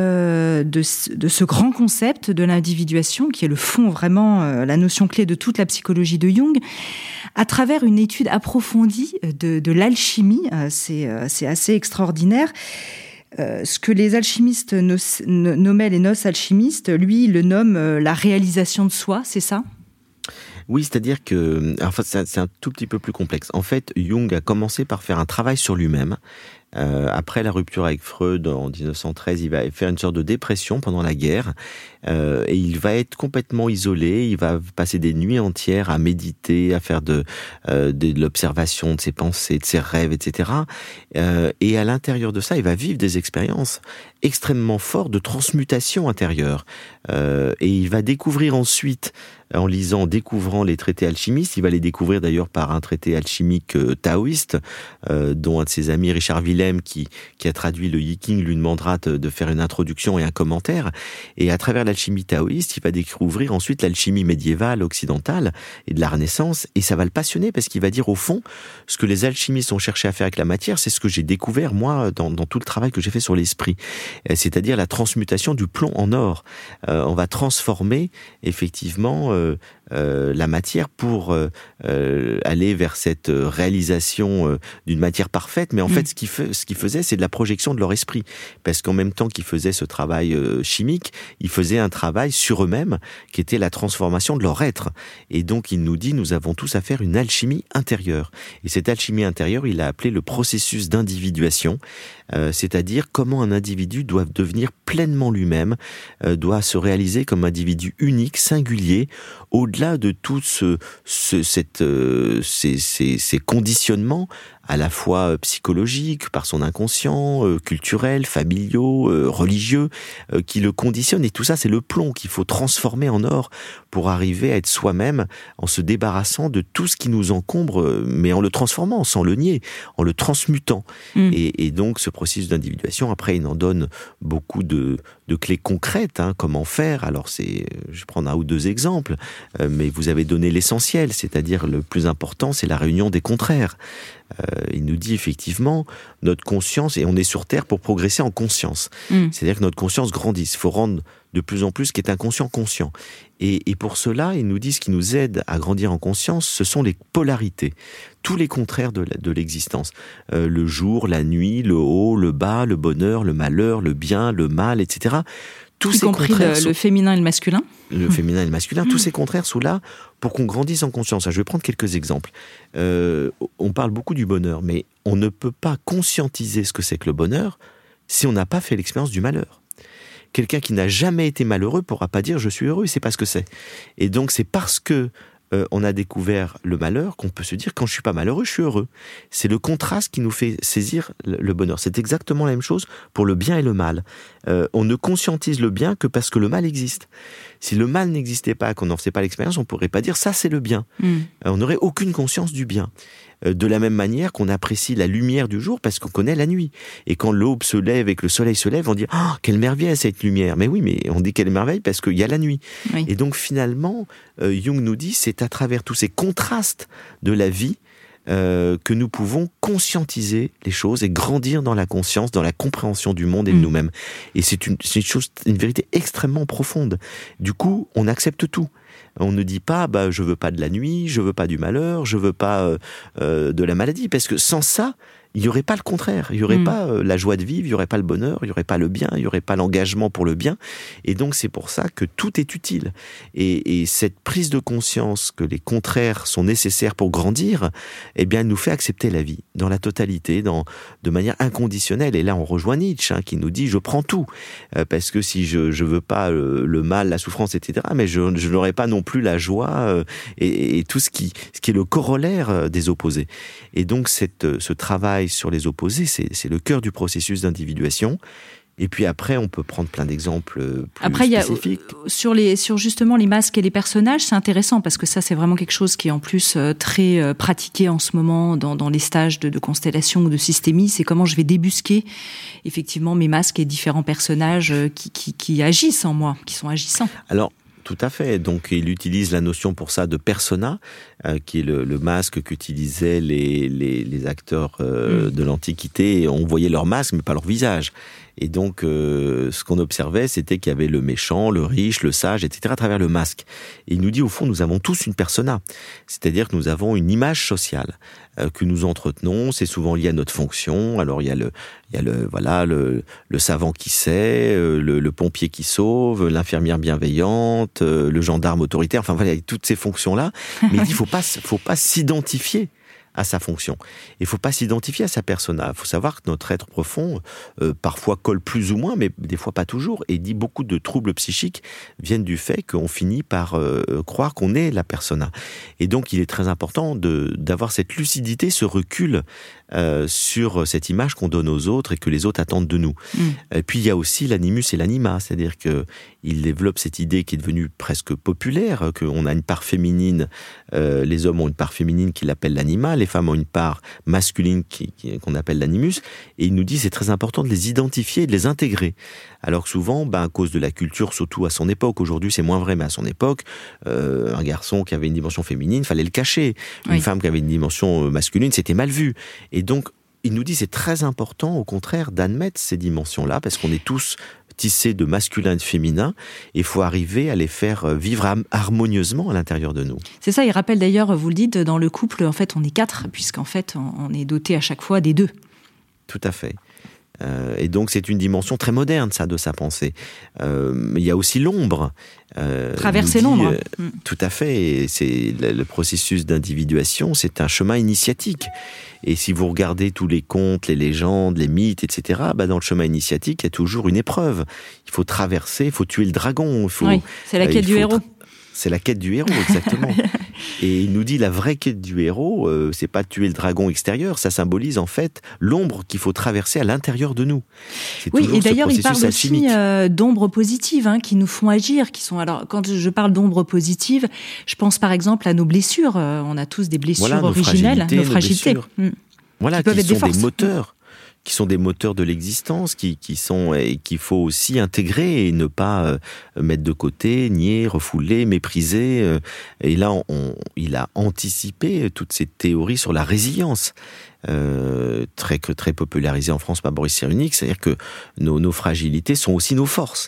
ce grand concept de l'individuation, qui est le fond, vraiment, la notion clé de toute la psychologie de Jung, à travers une étude approfondie de l'alchimie. C'est assez extraordinaire. Ce que les alchimistes nommaient les noces alchimistes, lui, il le nomme la réalisation de soi, c'est ça ? Oui, c'est-à-dire que... c'est un tout petit peu plus complexe. En fait, Jung a commencé par faire un travail sur lui-même, Après la rupture avec Freud en 1913, il va faire une sorte de dépression pendant la guerre et il va être complètement isolé. Il va passer des nuits entières à méditer, à faire de l'observation de ses pensées, de ses rêves, etc. Et à l'intérieur de ça, il va vivre des expériences extrêmement fortes de transmutation intérieure. Et il va découvrir ensuite, en découvrant les traités alchimistes, il va les découvrir d'ailleurs par un traité alchimique taoïste, dont un de ses amis, Richard Willem, qui a traduit le Yi King, lui demandera de faire une introduction et un commentaire. Et à travers l'alchimie taoïste, il va découvrir ensuite l'alchimie médiévale, occidentale, et de la Renaissance, et ça va le passionner, parce qu'il va dire, au fond, ce que les alchimistes ont cherché à faire avec la matière, c'est ce que j'ai découvert, moi, dans tout le travail que j'ai fait sur l'esprit. C'est-à-dire la transmutation du plomb en or. On va transformer, effectivement, la matière pour aller vers cette réalisation d'une matière parfaite. Mais en fait, ce qu'il faisait, c'est de la projection de leur esprit. Parce qu'en même temps qu'ils faisaient ce travail chimique, ils faisaient un travail sur eux-mêmes qui était la transformation de leur être. Et donc, il nous dit, nous avons tous à faire une alchimie intérieure. Et cette alchimie intérieure, il a appelé le processus d'individuation, c'est-à-dire comment un individu doit devenir pleinement lui-même, doit se réaliser comme individu unique, singulier, au-delà de tous ces conditionnements à la fois psychologiques, par son inconscient, culturels, familiaux, religieux, qui le conditionnent. Et tout ça, c'est le plomb qu'il faut transformer en or pour arriver à être soi-même, en se débarrassant de tout ce qui nous encombre, mais en le transformant, sans le nier, en le transmutant. Et donc, ce processus d'individuation, après, il en donne beaucoup de clés concrètes, comment faire. Alors, je prends un ou deux exemples, mais vous avez donné l'essentiel, c'est-à-dire le plus important, c'est la réunion des contraires. Il nous dit effectivement, notre conscience, et on est sur Terre pour progresser en conscience. C'est-à-dire que notre conscience grandisse. Il faut rendre de plus en plus ce qui est inconscient conscient. Et pour cela, il nous dit ce qui nous aide à grandir en conscience, ce sont les polarités. Tous les contraires de l'existence. Le jour, la nuit, le haut, le bas, le bonheur, le malheur, le bien, le mal, etc. Tous ces contraires le féminin et le masculin. Le féminin et le masculin, tous ces contraires sont là pour qu'on grandisse en conscience. Je vais prendre quelques exemples. On parle beaucoup du bonheur, mais on ne peut pas conscientiser ce que c'est que le bonheur si on n'a pas fait l'expérience du malheur. Quelqu'un qui n'a jamais été malheureux ne pourra pas dire « je suis heureux », il ne sait pas ce que c'est. Et donc c'est parce que on a découvert le malheur qu'on peut se dire « quand je ne suis pas malheureux, je suis heureux ». C'est le contraste qui nous fait saisir le bonheur. C'est exactement la même chose pour le bien et le mal. On ne conscientise le bien que parce que le mal existe. Si le mal n'existait pas, qu'on n'en faisait pas l'expérience, on ne pourrait pas dire « ça, c'est le bien ». On n'aurait aucune conscience du bien. De la même manière qu'on apprécie la lumière du jour parce qu'on connaît la nuit. Et quand l'aube se lève et que le soleil se lève, on dit « oh, quelle merveille cette lumière !» Mais oui, mais on dit quelle merveille parce qu'il y a la nuit. Oui. Et donc finalement, Jung nous dit, c'est à travers tous ces contrastes de la vie que nous pouvons conscientiser les choses et grandir dans la conscience, dans la compréhension du monde et de nous-mêmes. Et c'est une vérité extrêmement profonde. Du coup, on accepte tout. On ne dit pas je veux pas de la nuit, je veux pas du malheur, je veux pas de la maladie, parce que sans ça, il n'y aurait pas le contraire, il n'y aurait pas la joie de vivre, il n'y aurait pas le bonheur, il n'y aurait pas le bien, il n'y aurait pas l'engagement pour le bien. Et donc c'est pour ça que tout est utile. Et cette prise de conscience que les contraires sont nécessaires pour grandir, eh bien, elle nous fait accepter la vie dans la totalité, de manière inconditionnelle. Et là, on rejoint Nietzsche, qui nous dit « je prends tout ». Parce que si je veux pas le mal, la souffrance, etc., mais je n'aurai pas non plus la joie et tout ce qui est le corollaire des opposés. Et donc ce travail sur les opposés, c'est le cœur du processus d'individuation. Et puis après, on peut prendre plein d'exemples plus spécifiques. Sur justement les masques et les personnages, c'est intéressant parce que ça, c'est vraiment quelque chose qui est en plus très pratiqué en ce moment dans les stages de constellation ou de systémie. C'est comment je vais débusquer effectivement mes masques et différents personnages qui agissent en moi, qui sont agissants. Alors, tout à fait. Donc, il utilise la notion pour ça de persona, qui est le masque qu'utilisaient les acteurs de l'Antiquité. On voyait leur masque, mais pas leur visage. Et donc, ce qu'on observait, c'était qu'il y avait le méchant, le riche, le sage, etc. à travers le masque. Et il nous dit, au fond, nous avons tous une persona. C'est-à-dire que nous avons une image sociale que nous entretenons. C'est souvent lié à notre fonction. Alors, il y a le savant qui sait, le pompier qui sauve, l'infirmière bienveillante, le gendarme autoritaire. Enfin, voilà, il y a toutes ces fonctions-là. Mais il dit, faut pas s'identifier à sa fonction. Il ne faut pas s'identifier à sa persona. Il faut savoir que notre être profond, parfois colle plus ou moins, mais des fois pas toujours. Et il dit beaucoup de troubles psychiques viennent du fait qu'on finit par croire qu'on est la persona. Et donc, il est très important d'avoir cette lucidité, ce recul sur cette image qu'on donne aux autres et que les autres attendent de nous. Et puis, il y a aussi l'animus et l'anima, c'est-à-dire qu'il développe cette idée qui est devenue presque populaire, qu'on a une part féminine, les hommes ont une part féminine qu'il appelle l'anima, les femmes ont une part masculine qu'on appelle l'animus, et il nous dit c'est très important de les identifier et de les intégrer. Alors que souvent, à cause de la culture, surtout à son époque, aujourd'hui c'est moins vrai, mais à son époque, un garçon qui avait une dimension féminine, fallait le cacher. Une femme qui avait une dimension masculine, c'était mal vu. Et donc, il nous dit c'est très important, au contraire, d'admettre ces dimensions-là, parce qu'on est tous tissés de masculin et de féminin, et il faut arriver à les faire vivre harmonieusement à l'intérieur de nous. C'est ça, il rappelle d'ailleurs, vous le dites, dans le couple, en fait, on est 4, puisqu'en fait, on est doté à chaque fois des 2. Tout à fait. Et donc, c'est une dimension très moderne, ça, de sa pensée. Il y a aussi l'ombre. Traverser l'ombre. Tout à fait. Et c'est le processus d'individuation, c'est un chemin initiatique. Et si vous regardez tous les contes, les légendes, les mythes, etc., dans le chemin initiatique, il y a toujours une épreuve. Il faut traverser, il faut tuer le dragon. C'est la quête du héros. C'est la quête du héros, exactement. Et il nous dit la vraie quête du héros, c'est pas de tuer le dragon extérieur, ça symbolise en fait l'ombre qu'il faut traverser à l'intérieur de nous. Oui, et d'ailleurs il parle aussi d'ombres positives qui nous font agir, qui sont. Alors quand je parle d'ombres positives, je pense par exemple à nos blessures. On a tous des blessures originelles, nos fragilités. Voilà, qui sont des moteurs. Qui sont des moteurs de l'existence, qui sont et qu'il faut aussi intégrer et ne pas mettre de côté, nier, refouler, mépriser. Et là, il a anticipé toutes ces théories sur la résilience, très popularisée en par Boris Cyrulnik, c'est-à-dire que nos fragilités sont aussi nos forces.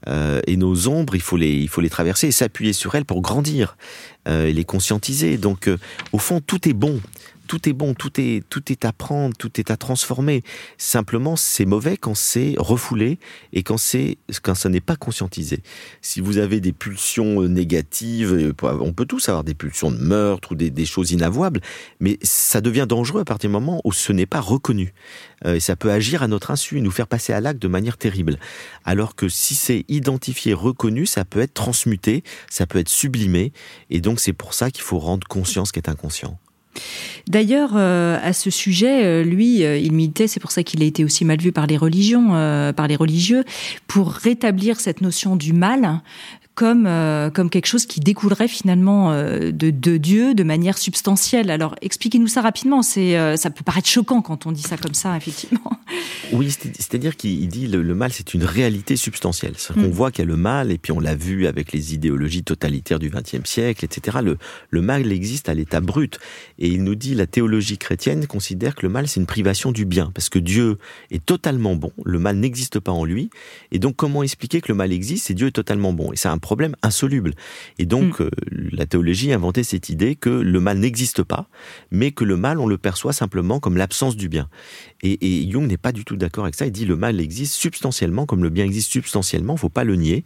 Et nos ombres, il faut les traverser et s'appuyer sur elles pour grandir, et les conscientiser. Donc, au fond, tout est bon. Tout est bon, tout est à prendre, tout est à transformer. Simplement, c'est mauvais quand c'est refoulé et quand ça n'est pas conscientisé. Si vous avez des pulsions négatives, on peut tous avoir des pulsions de meurtre ou des choses inavouables, mais ça devient dangereux à partir du moment où ce n'est pas reconnu. Et ça peut agir à notre insu, nous faire passer à l'acte de manière terrible. Alors que si c'est identifié, reconnu, ça peut être transmuté, ça peut être sublimé, et donc c'est pour ça qu'il faut rendre conscient ce qui est inconscient. D'ailleurs, à ce sujet, lui, il militait, c'est pour ça qu'il a été aussi mal vu par les religions, par les religieux, pour rétablir cette notion du mal comme quelque chose qui découlerait finalement de Dieu de manière substantielle. Alors, expliquez-nous ça rapidement. Ça peut paraître choquant quand on dit ça comme ça, effectivement. Oui, c'est-à-dire qu'il dit le mal, c'est une réalité substantielle. C'est-à-dire qu'on voit qu'il y a le mal, et puis on l'a vu avec les idéologies totalitaires du XXe siècle, etc. Le mal existe à l'état brut. Et il nous dit, la théologie chrétienne considère que le mal, c'est une privation du bien, parce que Dieu est totalement bon, le mal n'existe pas en lui. Et donc, comment expliquer que le mal existe si Dieu est totalement bon ? Et c'est un problème insoluble. Et donc, la théologie a inventé cette idée que le mal n'existe pas, mais que le mal, on le perçoit simplement comme l'absence du bien. Et Jung n'est pas du tout d'accord avec ça. Il dit le mal existe substantiellement, comme le bien existe substantiellement, il ne faut pas le nier.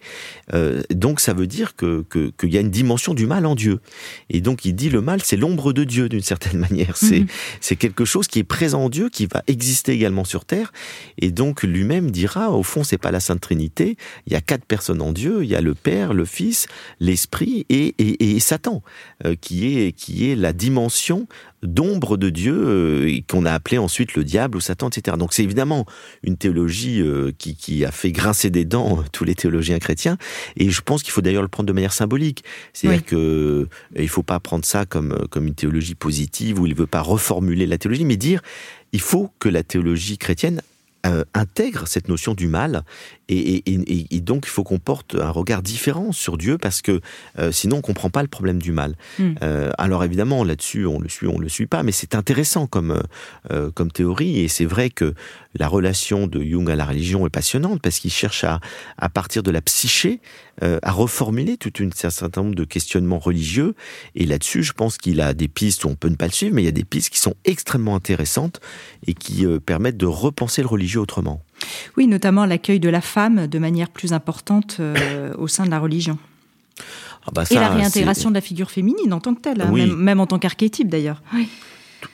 Donc, ça veut dire qu'il y a une dimension du mal en Dieu. Et donc, il dit le mal, c'est l'ombre de Dieu, d'une certaine manière. C'est quelque chose qui est présent en Dieu, qui va exister également sur Terre. Et donc, lui-même dira, au fond, c'est pas la Sainte Trinité. Il y a 4 personnes en Dieu. Il y a le Père, le Fils, l'Esprit et Satan, qui est la dimension d'ombre de Dieu, qu'on a appelé ensuite le diable ou Satan, etc. Donc c'est évidemment une théologie qui a fait grincer des dents tous les théologiens chrétiens, et je pense qu'il faut d'ailleurs le prendre de manière symbolique. C'est-à-dire que il faut pas prendre ça comme une théologie positive, où il veut pas reformuler la théologie, mais dire il faut que la théologie chrétienne intègre cette notion du mal, et donc il faut qu'on porte un regard différent sur Dieu, parce que sinon on comprend pas le problème du mal. Alors évidemment là-dessus on le suit pas, mais c'est intéressant comme théorie, et c'est vrai que la relation de Jung à la religion est passionnante, parce qu'il cherche à partir de la psyché à reformuler un certain nombre de questionnements religieux, et là-dessus je pense qu'il a des pistes où on peut ne pas le suivre, mais il y a des pistes qui sont extrêmement intéressantes et qui permettent de repenser le religieux autrement. Oui, notamment l'accueil de la femme de manière plus importante au sein de la religion. Ça, et la réintégration de la figure féminine en tant que telle, même en tant qu'archétype d'ailleurs. Oui.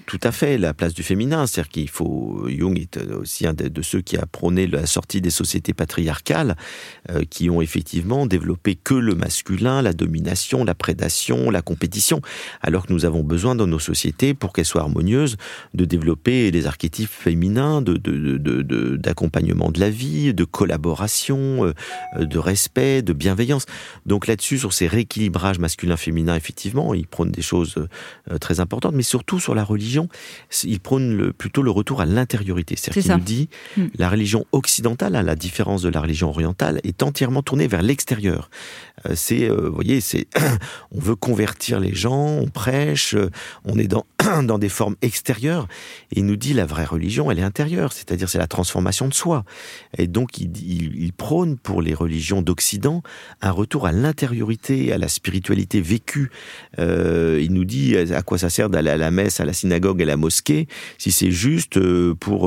Tout à fait, la place du féminin, c'est-à-dire qu'il faut... Jung est aussi un de ceux qui a prôné la sortie des sociétés patriarcales, qui ont effectivement développé que le masculin, la domination, la prédation, la compétition, alors que nous avons besoin dans nos sociétés, pour qu'elles soient harmonieuses, de développer les archétypes féminins, d'accompagnement de la vie, de collaboration, de respect, de bienveillance. Donc là-dessus, sur ces rééquilibrages masculin-féminin, effectivement, il prône des choses très importantes, mais surtout sur la religion, il prône plutôt le retour à l'intériorité. C'est-à-dire qu'il nous dit, la religion occidentale, à la différence de la religion orientale, est entièrement tournée vers l'extérieur. Vous voyez, on veut convertir les gens, on prêche, on est dans des formes extérieures, et il nous dit, la vraie religion, elle est intérieure, c'est-à-dire c'est la transformation de soi. Et donc, il prône pour les religions d'Occident un retour à l'intériorité, à la spiritualité vécue. Il nous dit à quoi ça sert d'aller à la messe, à la synagogue et à la mosquée, si c'est juste pour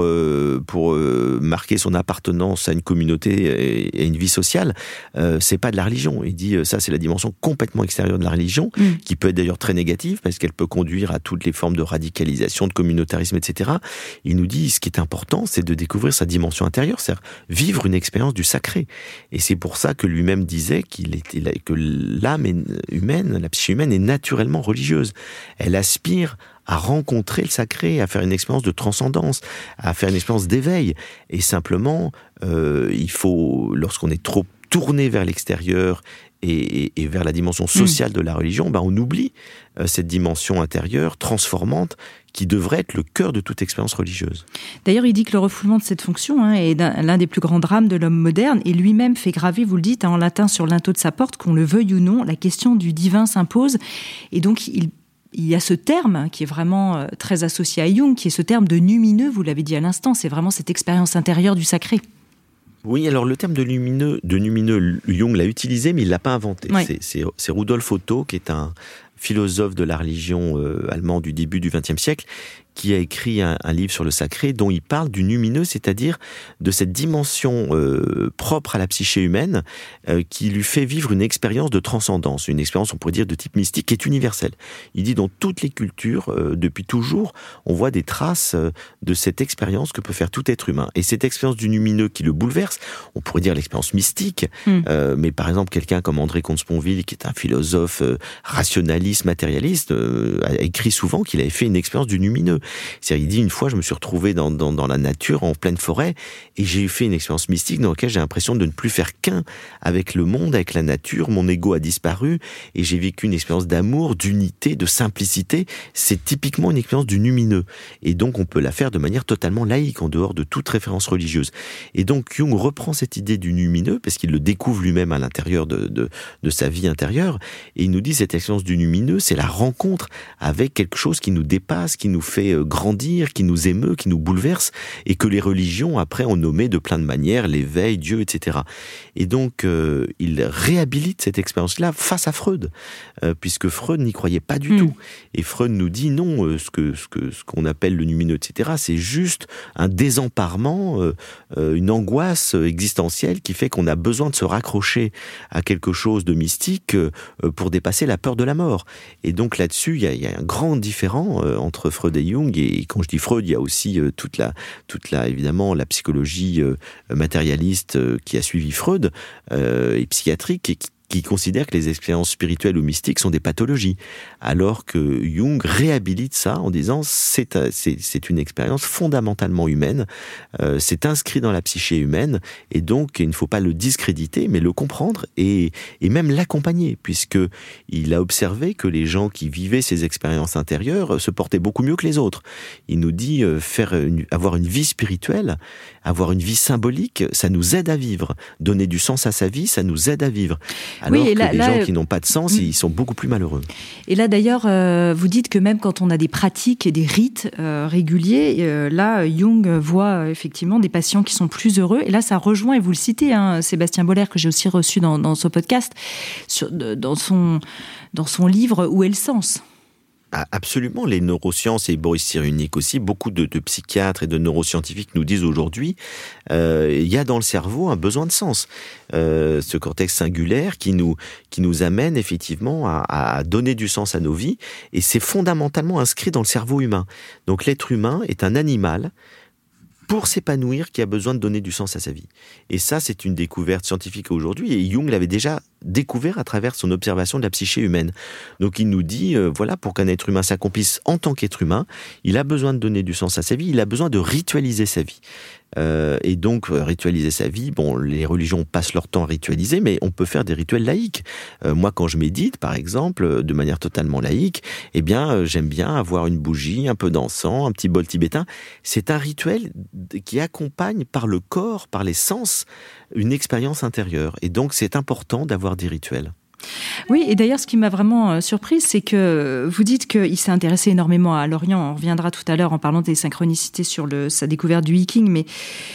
marquer son appartenance à une communauté et à une vie sociale. C'est pas de la religion. Il dit, ça c'est la dimension complètement extérieure de la religion, qui peut être d'ailleurs très négative, parce qu'elle peut conduire à toutes les formes de radicalisation, de communautarisme, etc. Il nous dit, ce qui est important, c'est de découvrir sa dimension intérieure, c'est-à-dire vivre une expérience du sacré. Et c'est pour ça que lui-même disait que l'âme humaine, la psyché humaine est naturellement religieuse. Elle aspire à rencontrer le sacré, à faire une expérience de transcendance, à faire une expérience d'éveil. Et simplement, il faut, lorsqu'on est trop tourné vers l'extérieur et vers la dimension sociale de la religion, on oublie cette dimension intérieure, transformante, qui devrait être le cœur de toute expérience religieuse. D'ailleurs, il dit que le refoulement de cette fonction est l'un des plus grands drames de l'homme moderne, et lui-même fait graver, vous le dites, en latin sur le linteau de sa porte, qu'on le veuille ou non, la question du divin s'impose. Et donc, il y a ce terme qui est vraiment très associé à Jung, qui est ce terme de numineux, vous l'avez dit à l'instant, c'est vraiment cette expérience intérieure du sacré. Oui, alors le terme de numineux, Jung l'a utilisé, mais il l'a pas inventé. Ouais. C'est Rudolf Otto, qui est un philosophe de la religion allemand du début du XXe siècle, qui a écrit un livre sur le sacré, dont il parle du numineux, c'est-à-dire de cette dimension propre à la psyché humaine, qui lui fait vivre une expérience de transcendance, une expérience, on pourrait dire, de type mystique, qui est universelle. Il dit, dans toutes les cultures, depuis toujours, on voit des traces de cette expérience que peut faire tout être humain. Et cette expérience du numineux qui le bouleverse, on pourrait dire l'expérience mystique, mais par exemple, quelqu'un comme André Comte-Sponville, qui est un philosophe rationaliste, matérialiste, a écrit souvent qu'il avait fait une expérience du numineux. C'est-à-dire, il dit, une fois, je me suis retrouvé dans la nature, en pleine forêt, et j'ai fait une expérience mystique dans laquelle j'ai l'impression de ne plus faire qu'un avec le monde, avec la nature. Mon ego a disparu, et j'ai vécu une expérience d'amour, d'unité, de simplicité. C'est typiquement une expérience du numineux. Et donc, on peut la faire de manière totalement laïque, en dehors de toute référence religieuse. Et donc, Jung reprend cette idée du numineux, parce qu'il le découvre lui-même à l'intérieur de sa vie intérieure, et il nous dit, cette expérience du numineux, c'est la rencontre avec quelque chose qui nous dépasse, qui nous fait grandir, qui nous émeut, qui nous bouleverse, et que les religions, après, ont nommé de plein de manières, l'éveil, Dieu, etc. Et donc, il réhabilite cette expérience-là face à Freud, puisque Freud n'y croyait pas du tout. Et Freud nous dit, non, ce qu'on appelle le numineux, etc., c'est juste un désemparement, une angoisse existentielle qui fait qu'on a besoin de se raccrocher à quelque chose de mystique pour dépasser la peur de la mort. Et donc là-dessus, il y a un grand différent entre Freud et Jung, et quand je dis Freud, il y a aussi toute la évidemment la psychologie matérialiste qui a suivi Freud et psychiatrique, et qui considère que les expériences spirituelles ou mystiques sont des pathologies, alors que Jung réhabilite ça en disant c'est une expérience fondamentalement humaine, c'est inscrit dans la psyché humaine, et donc il ne faut pas le discréditer, mais le comprendre et même l'accompagner, puisque il a observé que les gens qui vivaient ces expériences intérieures se portaient beaucoup mieux que les autres. Il nous dit avoir une vie spirituelle, avoir une vie symbolique, ça nous aide à vivre. Donner du sens à sa vie, ça nous aide à vivre. Alors que les gens qui n'ont pas de sens, ils sont beaucoup plus malheureux. Et là, d'ailleurs, vous dites que même quand on a des pratiques et des rites réguliers, là, Jung voit effectivement des patients qui sont plus heureux. Et là, ça rejoint, et vous le citez, Sébastien Boller, que j'ai aussi reçu dans ce podcast, dans son livre « Où est le sens ?» Absolument, les neurosciences, et Boris Cyrulnik aussi, beaucoup de psychiatres et de neuroscientifiques nous disent aujourd'hui, il y a dans le cerveau un besoin de sens. Ce cortex singulaire qui nous amène effectivement à donner du sens à nos vies, et c'est fondamentalement inscrit dans le cerveau humain. Donc l'être humain est un animal pour s'épanouir, qui a besoin de donner du sens à sa vie. Et ça, c'est une découverte scientifique aujourd'hui, et Jung l'avait déjà découvert à travers son observation de la psyché humaine. Donc il nous dit, voilà, pour qu'un être humain s'accomplisse en tant qu'être humain, il a besoin de donner du sens à sa vie, il a besoin de ritualiser sa vie. Et donc, ritualiser sa vie, bon, les religions passent leur temps à ritualiser, mais on peut faire des rituels laïques. Moi, quand je médite, par exemple, de manière totalement laïque, eh bien, j'aime bien avoir une bougie, un peu d'encens, un petit bol tibétain. C'est un rituel qui accompagne par le corps, par les sens, une expérience intérieure. Et donc, c'est important d'avoir des rituels. Oui, et d'ailleurs, ce qui m'a vraiment surprise, c'est que vous dites qu'il s'est intéressé énormément à l'Orient. On reviendra tout à l'heure en parlant des synchronicités sur sa découverte du Viking, mais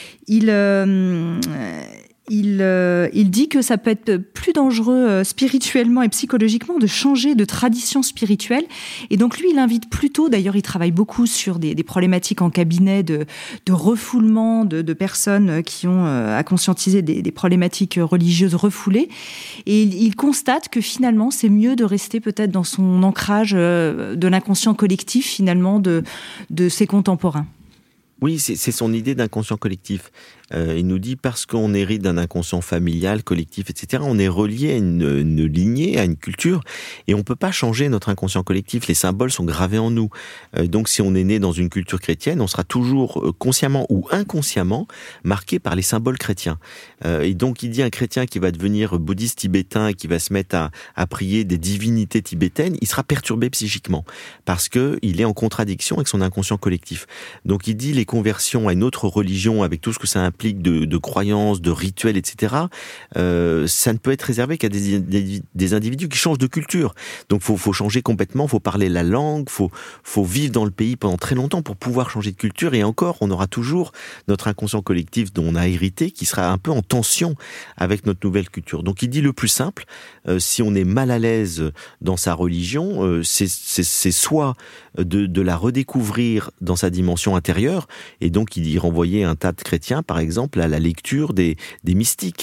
il dit que ça peut être plus dangereux spirituellement et psychologiquement de changer de tradition spirituelle. Et donc lui, il invite plutôt, d'ailleurs il travaille beaucoup sur des problématiques en cabinet de refoulement de personnes qui ont à conscientiser des problématiques religieuses refoulées. Et il constate que finalement, c'est mieux de rester peut-être dans son ancrage de l'inconscient collectif finalement de ses contemporains. Oui, c'est son idée d'inconscient collectif. Il nous dit, parce qu'on hérite d'un inconscient familial, collectif, etc., on est relié à une lignée, à une culture, et on peut pas changer notre inconscient collectif. Les symboles sont gravés en nous. Donc si on est né dans une culture chrétienne, on sera toujours consciemment ou inconsciemment marqué par les symboles chrétiens. Et donc il dit, un chrétien qui va devenir bouddhiste tibétain et qui va se mettre à prier des divinités tibétaines, il sera perturbé psychiquement, parce que il est en contradiction avec son inconscient collectif. Donc il dit, les conversions à une autre religion, avec tout ce que ça implique de croyances, de rituels, etc., ça ne peut être réservé qu'à des individus qui changent de culture. Donc faut changer complètement, faut parler la langue, faut vivre dans le pays pendant très longtemps pour pouvoir changer de culture, et encore, on aura toujours notre inconscient collectif dont on a hérité, qui sera un peu en tension avec notre nouvelle culture. Donc il dit, le plus simple, si on est mal à l'aise dans sa religion, c'est soit de la redécouvrir dans sa dimension intérieure, et donc il y renvoyait un tas de chrétiens, par exemple, à la lecture des mystiques.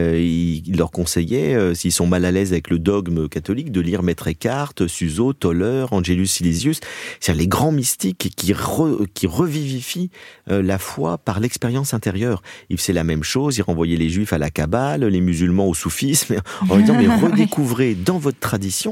Il leur conseillait, s'ils sont mal à l'aise avec le dogme catholique, de lire Maître Eckhart, Suso, Toller, Angelus Silesius, c'est-à-dire les grands mystiques qui revivifient la foi par l'expérience intérieure. Il faisait la même chose, il renvoyait les juifs à la Kabbale, les musulmans au soufisme, en disant, mais redécouvrez dans votre tradition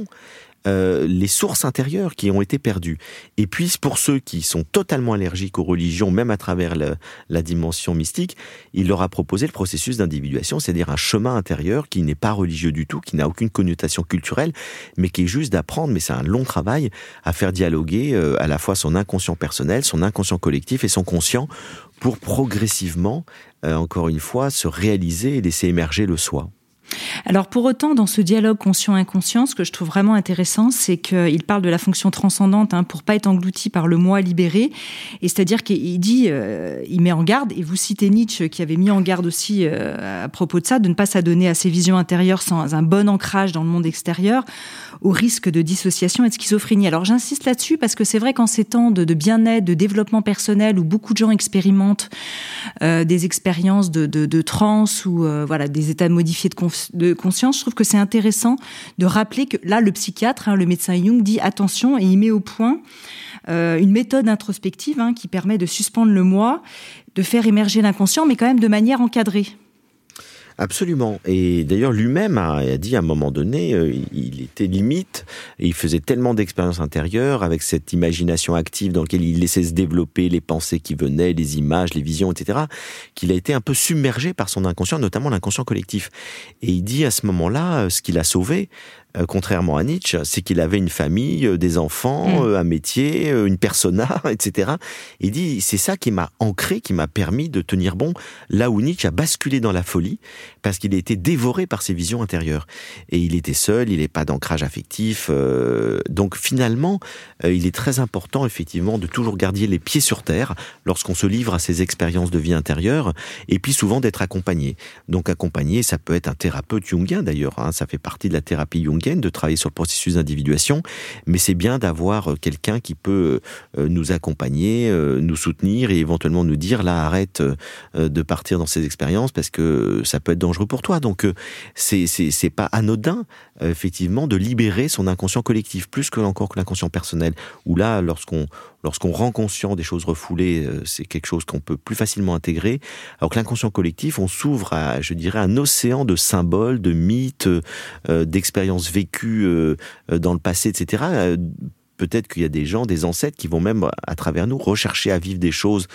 les sources intérieures qui ont été perdues. Et puis, pour ceux qui sont totalement allergiques aux religions, même à travers la dimension mystique, il leur a proposé le processus d'individuation, c'est-à-dire un chemin intérieur qui n'est pas religieux du tout, qui n'a aucune connotation culturelle, mais qui est juste d'apprendre, mais c'est un long travail, à faire dialoguer à la fois son inconscient personnel, son inconscient collectif et son conscient, pour progressivement, encore une fois, se réaliser et laisser émerger le soi. Alors pour autant, dans ce dialogue conscient-inconscient, ce que je trouve vraiment intéressant, c'est qu'il parle de la fonction transcendante pour pas être englouti par le moi libéré. Et c'est-à-dire qu'il dit, il met en garde, et vous citez Nietzsche qui avait mis en garde aussi à propos de ça, de ne pas s'adonner à ses visions intérieures sans un bon ancrage dans le monde extérieur, au risque de dissociation et de schizophrénie. Alors j'insiste là-dessus parce que c'est vrai qu'en ces temps de bien-être, de développement personnel, où beaucoup de gens expérimentent des expériences de transe ou voilà, des états modifiés de conscience, je trouve que c'est intéressant de rappeler que là, le psychiatre, le médecin Jung dit attention, et il met au point une méthode introspective qui permet de suspendre le moi, de faire émerger l'inconscient, mais quand même de manière encadrée. Absolument. Et d'ailleurs, lui-même a dit à un moment donné, il était limite, et il faisait tellement d'expériences intérieures avec cette imagination active dans laquelle il laissait se développer les pensées qui venaient, les images, les visions, etc., qu'il a été un peu submergé par son inconscient, notamment l'inconscient collectif. Et il dit à ce moment-là, ce qu'il a sauvé, contrairement à Nietzsche, c'est qu'il avait une famille, des enfants, un métier, une persona, etc. Il dit, c'est ça qui m'a ancré, qui m'a permis de tenir bon, là où Nietzsche a basculé dans la folie, parce qu'il a été dévoré par ses visions intérieures. Et il était seul, il n'est pas d'ancrage affectif. Donc finalement, il est très important, effectivement, de toujours garder les pieds sur terre lorsqu'on se livre à ces expériences de vie intérieure, et puis souvent d'être accompagné. Donc accompagné, ça peut être un thérapeute jungien d'ailleurs, ça fait partie de la thérapie jungienne, jungienne, de travailler sur le processus d'individuation, mais c'est bien d'avoir quelqu'un qui peut nous accompagner, nous soutenir et éventuellement nous dire là arrête de partir dans ces expériences parce que ça peut être dangereux pour toi. Donc c'est pas anodin effectivement de libérer son inconscient collectif plus que encore que l'inconscient personnel, où là lorsqu'on rend conscient des choses refoulées, c'est quelque chose qu'on peut plus facilement intégrer, alors que l'inconscient collectif, on s'ouvre à, je dirais, un océan de symboles, de mythes, d'expériences vécues dans le passé, etc. Peut-être qu'il y a des gens, des ancêtres qui vont même, à travers nous, rechercher à vivre des choses.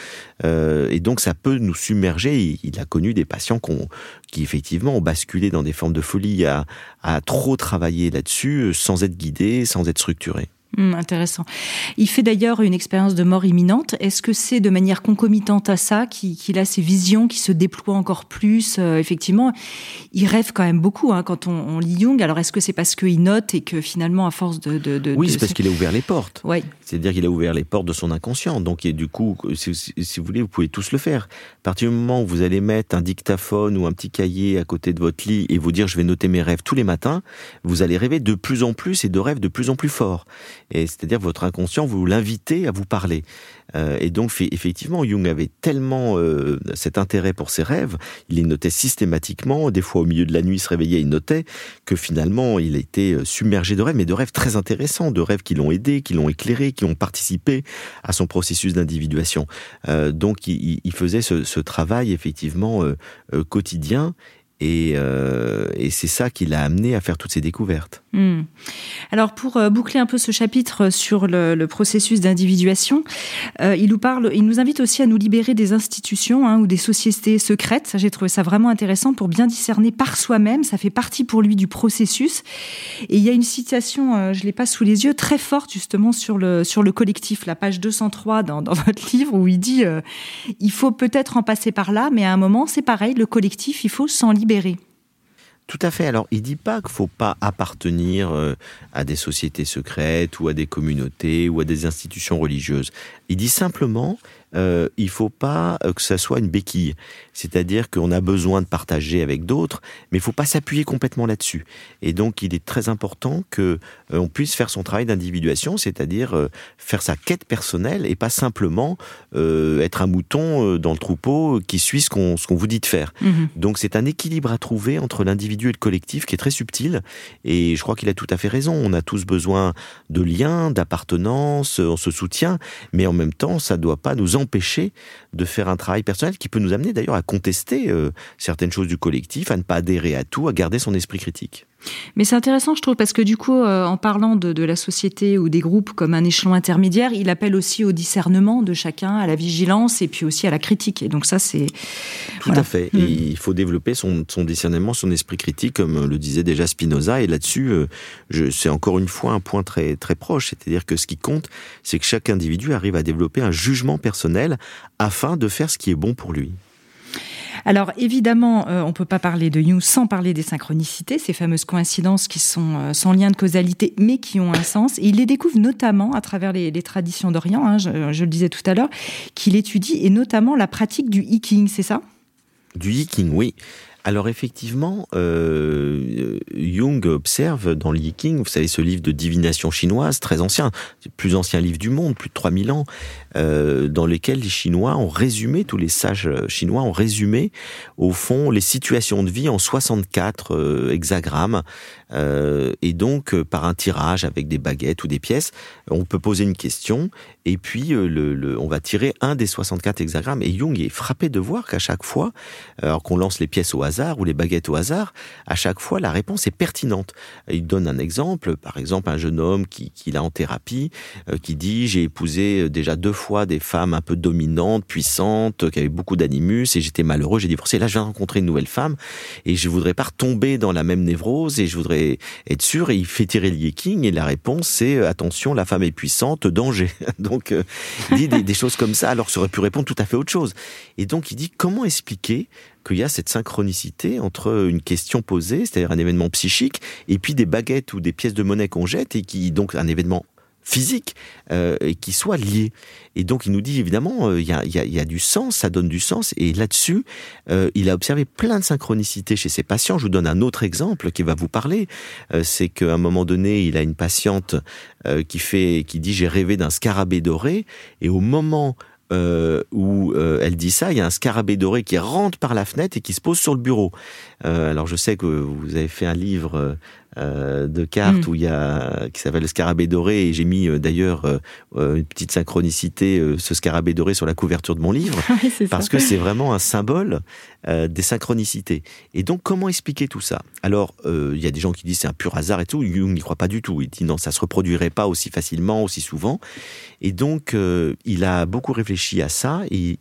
Et donc, ça peut nous submerger. Il a connu des patients qui, effectivement, ont basculé dans des formes de folie à trop travailler là-dessus, sans être guidés, sans être structurés. Intéressant. Il fait d'ailleurs une expérience de mort imminente. Est-ce que c'est de manière concomitante à ça qu'il a ces visions qui se déploient encore plus? Effectivement, il rêve quand même beaucoup quand on lit Jung. Alors, est-ce que c'est parce qu'il note et que finalement, à force Oui, c'est parce qu'il a ouvert les portes. Ouais. C'est-à-dire qu'il a ouvert les portes de son inconscient. Donc, et du coup, si vous voulez, vous pouvez tous le faire. À partir du moment où vous allez mettre un dictaphone ou un petit cahier à côté de votre lit et vous dire « je vais noter mes rêves tous les matins », vous allez rêver de plus en plus et de rêves de plus en plus forts. Et c'est-à-dire que votre inconscient, vous l'invitez à vous parler. Et donc, effectivement, Jung avait tellement cet intérêt pour ses rêves, il les notait systématiquement, des fois au milieu de la nuit, il se réveillait, il notait, que finalement, il a été submergé de rêves, mais de rêves très intéressants, de rêves qui l'ont aidé, qui l'ont éclairé, qui ont participé à son processus d'individuation. Donc, il faisait ce travail, effectivement, quotidien, et c'est ça qui l'a amené à faire toutes ces découvertes. Alors, pour boucler un peu ce chapitre sur le processus d'individuation, il nous invite aussi à nous libérer des institutions ou des sociétés secrètes. Ça, j'ai trouvé ça vraiment intéressant pour bien discerner par soi-même. Ça fait partie pour lui du processus. Et il y a une citation, je l'ai pas sous les yeux, très forte justement sur le collectif, la page 203 dans votre livre, où il dit il faut peut-être en passer par là, mais à un moment, c'est pareil, le collectif, il faut s'en libérer. Tout à fait. Alors, il dit pas qu'il faut pas appartenir à des sociétés secrètes ou à des communautés ou à des institutions religieuses. Il dit simplement il faut pas que ça soit une béquille. C'est-à-dire qu'on a besoin de partager avec d'autres, mais il faut pas s'appuyer complètement là-dessus. Et donc, il est très important que on puisse faire son travail d'individuation, c'est-à-dire faire sa quête personnelle et pas simplement être un mouton dans le troupeau qui suit ce qu'on vous dit de faire. Donc, c'est un équilibre à trouver entre l'individu et le collectif qui est très subtil. Et je crois qu'il a tout à fait raison. On a tous besoin de liens, d'appartenance, on se soutient, mais en même temps, ça doit pas nous empêcher de faire un travail personnel qui peut nous amener d'ailleurs à contester certaines choses du collectif, à ne pas adhérer à tout, à garder son esprit critique. Mais c'est intéressant, je trouve, parce que du coup, en parlant de la société ou des groupes comme un échelon intermédiaire, il appelle aussi au discernement de chacun, à la vigilance et puis aussi à la critique. Et donc ça, c'est... Tout à fait. Et il faut développer son discernement, son esprit critique, comme le disait déjà Spinoza. Et là-dessus, c'est encore une fois un point très, très proche. C'est-à-dire que ce qui compte, c'est que chaque individu arrive à développer un jugement personnel afin de faire ce qui est bon pour lui. Alors évidemment, on ne peut pas parler de Jung sans parler des synchronicités, ces fameuses coïncidences qui sont sans lien de causalité, mais qui ont un sens. Et il les découvre notamment à travers les traditions d'Orient, je le disais tout à l'heure, qu'il étudie, et notamment la pratique du Yiking, c'est ça ? Du Yiking, oui. Alors effectivement, Jung observe dans le Yiking, vous savez, ce livre de divination chinoise très ancien, le plus ancien livre du monde, plus de 3000 ans, dans lequel les Chinois ont résumé, tous les sages chinois ont résumé, au fond, les situations de vie en 64 hexagrammes. Et donc, par un tirage avec des baguettes ou des pièces, on peut poser une question, et puis on va tirer un des 64 hexagrammes. Et Jung est frappé de voir qu'à chaque fois, alors qu'on lance les pièces au hasard ou les baguettes au hasard, à chaque fois, la réponse est pertinente. Il donne un exemple, par exemple, un jeune homme qu'il a en thérapie, qui dit « J'ai épousé déjà 2 fois des femmes un peu dominantes, puissantes, qui avaient beaucoup d'animus, et j'étais malheureux, j'ai divorcé. Là, je viens de rencontrer une nouvelle femme, et je voudrais pas retomber dans la même névrose, et je voudrais être sûr. » Et il fait tirer le Yiking, et la réponse, c'est « Attention, la femme est puissante, danger. » Donc, il dit des choses comme ça, alors que ça aurait pu répondre tout à fait autre chose. Et donc, il dit « Comment expliquer qu'il y a cette synchronicité entre une question posée, c'est-à-dire un événement psychique, et puis des baguettes ou des pièces de monnaie qu'on jette, et qui, donc, un événement physique et qui soit lié. Et donc il nous dit évidemment il y a du sens, ça donne du sens, et là-dessus il a observé plein de synchronicités chez ses patients. Je vous donne un autre exemple qui va vous parler. C'est qu'à un moment donné il a une patiente qui dit j'ai rêvé d'un scarabée doré, et au moment où elle dit ça, il y a un scarabée doré qui rentre par la fenêtre et qui se pose sur le bureau. Alors je sais que vous avez fait un livre de cartes qui s'appelle le scarabée doré, et j'ai mis d'ailleurs une petite synchronicité, ce scarabée doré sur la couverture de mon livre, parce que c'est vraiment un symbole des synchronicités. Et donc comment expliquer tout ça? Alors il y a des gens qui disent c'est un pur hasard et tout. Jung n'y croit pas du tout. Il dit non, ça se reproduirait pas aussi facilement, aussi souvent. Et donc il a beaucoup réfléchi à ça, et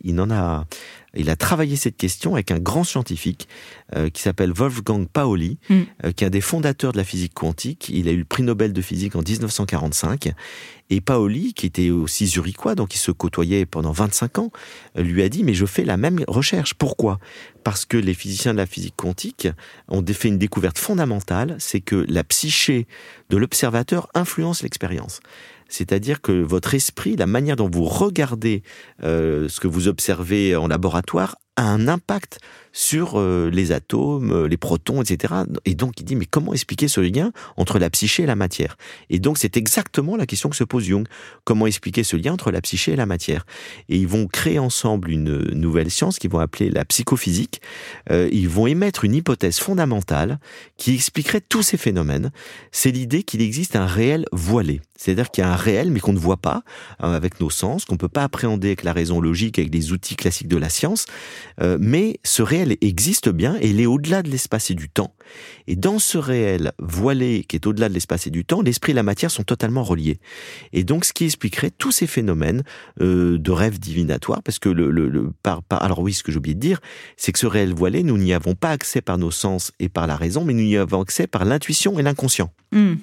il a travaillé cette question avec un grand scientifique qui s'appelle Wolfgang Pauli, qui est un des fondateurs de la physique quantique. Il a eu le prix Nobel de physique en 1945. Et Pauli, qui était aussi zurichois, donc il se côtoyait pendant 25 ans, lui a dit « Mais je fais la même recherche. Pourquoi ?» Parce que les physiciens de la physique quantique ont fait une découverte fondamentale, c'est que la psyché de l'observateur influence l'expérience. C'est-à-dire que votre esprit, la manière dont vous regardez ce que vous observez en laboratoire, a un impact sur les atomes, les protons, etc. Et donc il dit, mais comment expliquer ce lien entre la psyché et la matière? Et donc c'est exactement la question que se pose Jung. Comment expliquer ce lien entre la psyché et la matière? Et ils vont créer ensemble une nouvelle science qu'ils vont appeler la psychophysique. Ils vont émettre une hypothèse fondamentale qui expliquerait tous ces phénomènes. C'est l'idée qu'il existe un réel voilé. C'est-à-dire qu'il y a un réel, mais qu'on ne voit pas avec nos sens, qu'on ne peut pas appréhender avec la raison logique, avec les outils classiques de la science. Mais ce réel existe bien, et il est au-delà de l'espace et du temps. Et dans ce réel voilé qui est au-delà de l'espace et du temps, l'esprit et la matière sont totalement reliés. Et donc, ce qui expliquerait tous ces phénomènes de rêve divinatoire, parce que alors oui, ce que j'ai oublié de dire, c'est que ce réel voilé, nous n'y avons pas accès par nos sens et par la raison, mais nous y avons accès par l'intuition et l'inconscient.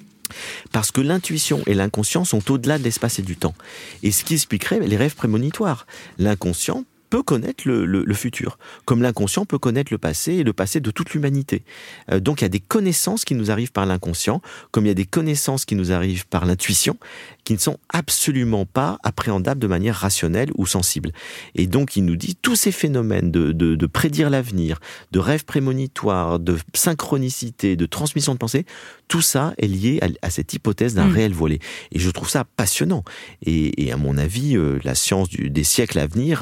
Parce que l'intuition et l'inconscient sont au-delà de l'espace et du temps. Et ce qui expliquerait les rêves prémonitoires. L'inconscient peut connaître le futur, comme l'inconscient peut connaître le passé, et le passé de toute l'humanité. Donc il y a des connaissances qui nous arrivent par l'inconscient, comme il y a des connaissances qui nous arrivent par l'intuition, qui ne sont absolument pas appréhendables de manière rationnelle ou sensible. Et donc il nous dit, tous ces phénomènes de prédire l'avenir, de rêves prémonitoires, de synchronicité, de transmission de pensée, tout ça est lié à cette hypothèse d'un réel voilé. Et je trouve ça passionnant. Et à mon avis, la science des siècles à venir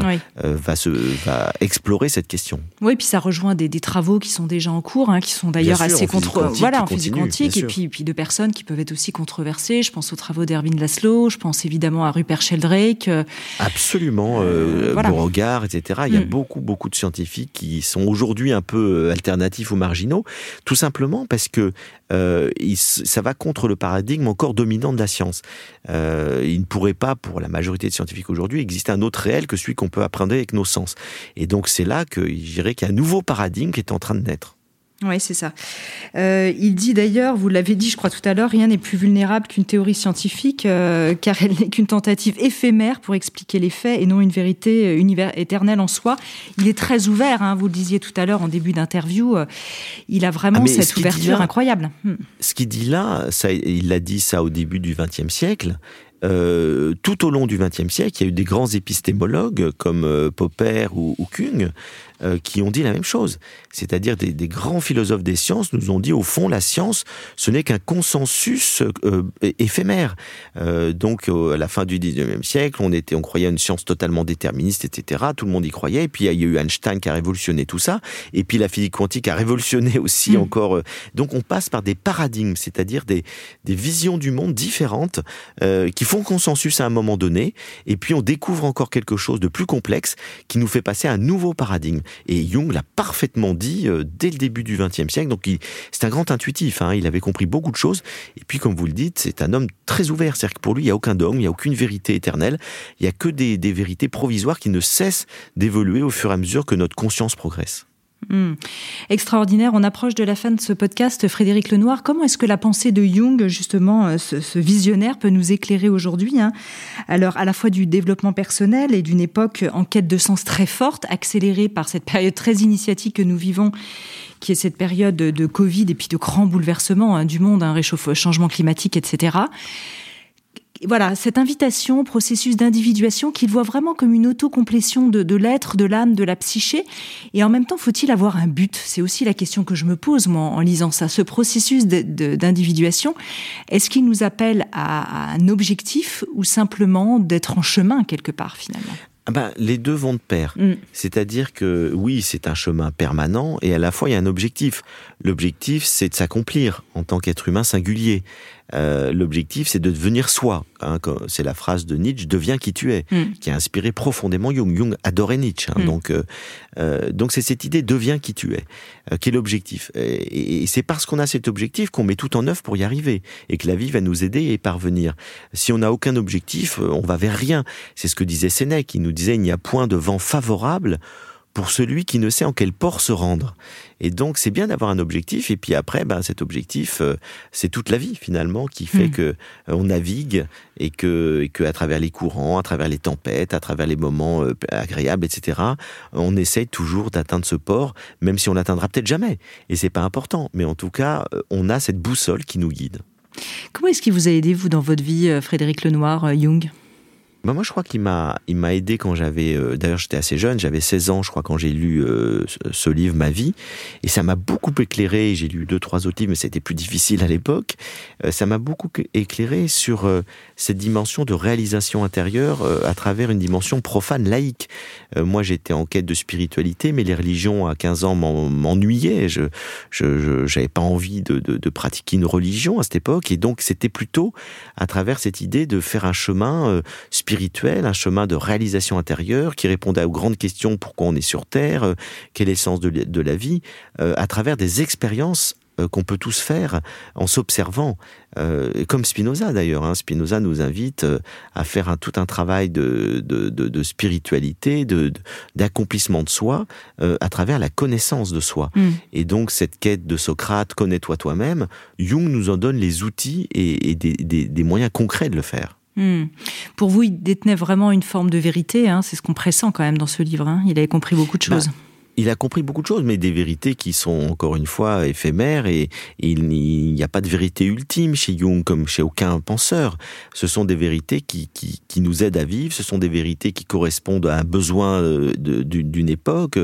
va explorer cette question. Oui, puis ça rejoint des travaux qui sont déjà en cours, qui sont d'ailleurs assez en physique quantique, et puis de personnes qui peuvent être aussi controversées. Je pense aux travaux d'Erwin Laszlo, je pense évidemment à Rupert Sheldrake. Absolument, Beauregard, etc. Il y a beaucoup de scientifiques qui sont aujourd'hui un peu alternatifs ou marginaux, tout simplement parce que ça va contre le paradigme encore dominant de la science. Il ne pourrait pas, pour la majorité de scientifiques aujourd'hui, exister un autre réel que celui qu'on peut apprendre avec nos sens. Et donc c'est là que je dirais qu'il y a un nouveau paradigme qui est en train de naître. Oui, c'est ça. Il dit d'ailleurs, vous l'avez dit, je crois tout à l'heure, rien n'est plus vulnérable qu'une théorie scientifique, car elle n'est qu'une tentative éphémère pour expliquer les faits et non une vérité éternelle en soi. Il est très ouvert, vous le disiez tout à l'heure en début d'interview. Il a vraiment cette ouverture incroyable. Ce qu'il dit là, il a dit ça au début du XXe siècle. Tout au long du XXe siècle, il y a eu des grands épistémologues comme Popper ou Kuhn qui ont dit la même chose. C'est-à-dire des grands philosophes des sciences nous ont dit, au fond, la science, ce n'est qu'un consensus éphémère. Donc, à la fin du XIXe siècle, on croyait à une science totalement déterministe, etc. Tout le monde y croyait. Et puis, il y a eu Einstein qui a révolutionné tout ça. Et puis, la physique quantique a révolutionné aussi encore. Donc, on passe par des paradigmes, c'est-à-dire des visions du monde différentes qui font consensus à un moment donné. Et puis, on découvre encore quelque chose de plus complexe qui nous fait passer à un nouveau paradigme. Et Jung l'a parfaitement dit dès le début du XXe siècle. Donc, c'est un grand intuitif. Il avait compris beaucoup de choses. Et puis, comme vous le dites, c'est un homme très ouvert. C'est-à-dire que pour lui, il n'y a aucun dogme, il n'y a aucune vérité éternelle. Il n'y a que des vérités provisoires qui ne cessent d'évoluer au fur et à mesure que notre conscience progresse. Extraordinaire. On approche de la fin de ce podcast. Frédéric Lenoir, comment est-ce que la pensée de Jung, justement, ce visionnaire, peut nous éclairer aujourd'hui, alors à la fois du développement personnel et d'une époque en quête de sens très forte, accélérée par cette période très initiatique que nous vivons, qui est cette période de Covid et puis de grands bouleversements du monde, changement climatique, etc. voilà, cette invitation au processus d'individuation qu'il voit vraiment comme une autocomplétion de l'être, de l'âme, de la psyché. Et en même temps, faut-il avoir un but ? C'est aussi la question que je me pose, moi, en lisant ça. Ce processus d'individuation, est-ce qu'il nous appelle à un objectif ou simplement d'être en chemin quelque part, finalement ? Les deux vont de pair. C'est-à-dire que oui, c'est un chemin permanent et à la fois il y a un objectif. L'objectif, c'est de s'accomplir en tant qu'être humain singulier. L'objectif, c'est de devenir soi. C'est la phrase de Nietzsche, « deviens qui tu es », qui a inspiré profondément Jung. Jung adorait Nietzsche. Donc c'est cette idée « deviens qui tu es », qui est l'objectif. Et c'est parce qu'on a cet objectif qu'on met tout en œuvre pour y arriver, et que la vie va nous aider à y parvenir. Si on n'a aucun objectif, on va vers rien. C'est ce que disait Sénèque, il nous disait « il n'y a point de vent favorable » pour celui qui ne sait en quel port se rendre. Et donc, c'est bien d'avoir un objectif, et puis après, cet objectif, c'est toute la vie, finalement, qui fait que on navigue, et que à travers les courants, à travers les tempêtes, à travers les moments agréables, etc., on essaye toujours d'atteindre ce port, même si on l'atteindra peut-être jamais. Et c'est pas important. Mais en tout cas, on a cette boussole qui nous guide. Comment est-ce qu'il vous a aidé, vous, dans votre vie, Frédéric Lenoir, Jung ? Moi, je crois qu'il m'a aidé quand d'ailleurs j'étais assez jeune, j'avais 16 ans, je crois, quand j'ai lu ce livre, Ma vie, et ça m'a beaucoup éclairé. J'ai lu 2-3 autres livres, mais c'était plus difficile à l'époque. Ça m'a beaucoup éclairé sur cette dimension de réalisation intérieure à travers une dimension profane, laïque. Moi, j'étais en quête de spiritualité, mais les religions à 15 ans m'ennuyaient. Je j'avais pas envie de pratiquer une religion à cette époque, et donc c'était plutôt à travers cette idée de faire un chemin spirituel, un chemin de réalisation intérieure qui répondait aux grandes questions: pourquoi on est sur Terre, quel est le sens de la vie, à travers des expériences qu'on peut tous faire en s'observant, comme Spinoza d'ailleurs. Spinoza nous invite à faire tout un travail de spiritualité, d'accomplissement de soi, à travers la connaissance de soi. Et donc cette quête de Socrate, connais-toi toi-même, Jung nous en donne les outils et des moyens concrets de le faire. Pour vous, il détenait vraiment une forme de vérité, c'est ce qu'on pressent quand même dans ce livre. Il avait compris beaucoup de choses. Il a compris beaucoup de choses, mais des vérités qui sont, encore une fois, éphémères, et il n'y a pas de vérité ultime chez Jung, comme chez aucun penseur. Ce sont des vérités qui nous aident à vivre, ce sont des vérités qui correspondent à un besoin d'une époque,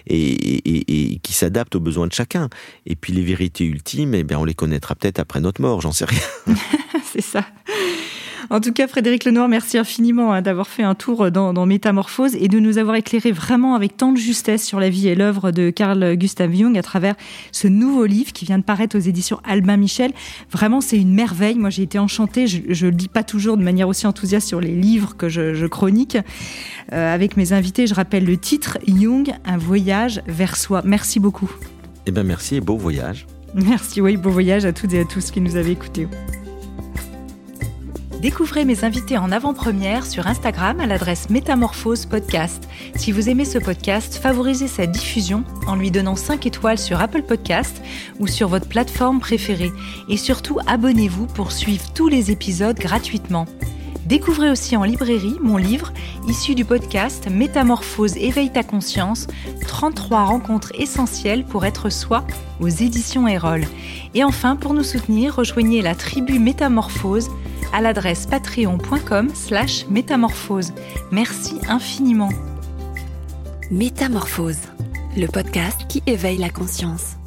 et qui s'adaptent aux besoins de chacun. Et puis les vérités ultimes, on les connaîtra peut-être après notre mort, j'en sais rien. C'est ça. En tout cas, Frédéric Lenoir, merci infiniment d'avoir fait un tour dans Métamorphose et de nous avoir éclairé vraiment avec tant de justesse sur la vie et l'œuvre de Carl Gustav Jung à travers ce nouveau livre qui vient de paraître aux éditions Albin Michel. Vraiment, c'est une merveille. Moi, j'ai été enchantée. Je lis pas toujours de manière aussi enthousiaste sur les livres que je chronique. Avec mes invités, je rappelle le titre, Jung, un voyage vers soi. Merci beaucoup. Merci et beau voyage. Merci, beau voyage à toutes et à tous qui nous avez écoutés. Découvrez mes invités en avant-première sur Instagram à l'adresse Métamorphose Podcast. Si vous aimez ce podcast, favorisez sa diffusion en lui donnant 5 étoiles sur Apple Podcast ou sur votre plateforme préférée. Et surtout, abonnez-vous pour suivre tous les épisodes gratuitement. Découvrez aussi en librairie mon livre, issu du podcast Métamorphose, éveille ta conscience, 33 rencontres essentielles pour être soi, aux éditions Erol. Et enfin, pour nous soutenir, rejoignez la tribu Métamorphose à l'adresse patreon.com/métamorphose. Merci infiniment. Métamorphose, le podcast qui éveille la conscience.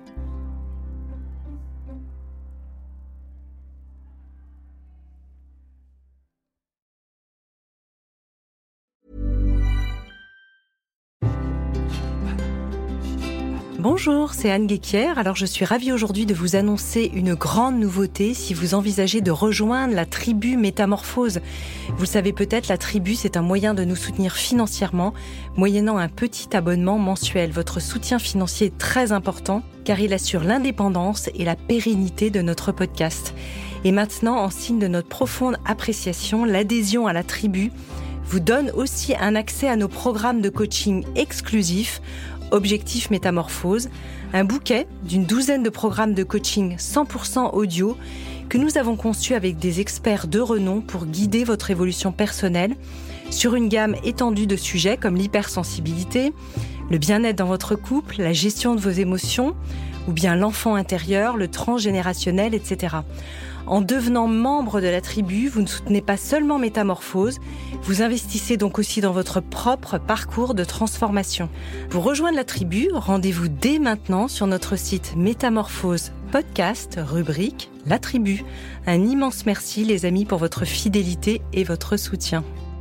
Bonjour, c'est Anne Guéquière. Alors je suis ravie aujourd'hui de vous annoncer une grande nouveauté si vous envisagez de rejoindre la tribu Métamorphose. Vous le savez peut-être, la tribu, c'est un moyen de nous soutenir financièrement, moyennant un petit abonnement mensuel. Votre soutien financier est très important car il assure l'indépendance et la pérennité de notre podcast. Et maintenant, en signe de notre profonde appréciation, l'adhésion à la tribu vous donne aussi un accès à nos programmes de coaching exclusifs, Objectif Métamorphose, un bouquet d'une douzaine de programmes de coaching 100% audio que nous avons conçus avec des experts de renom pour guider votre évolution personnelle sur une gamme étendue de sujets comme l'hypersensibilité, le bien-être dans votre couple, la gestion de vos émotions ou bien l'enfant intérieur, le transgénérationnel, etc. En devenant membre de la tribu, vous ne soutenez pas seulement Métamorphose, vous investissez donc aussi dans votre propre parcours de transformation. Pour rejoindre la tribu, rendez-vous dès maintenant sur notre site Métamorphose Podcast, rubrique La Tribu. Un immense merci les amis pour votre fidélité et votre soutien.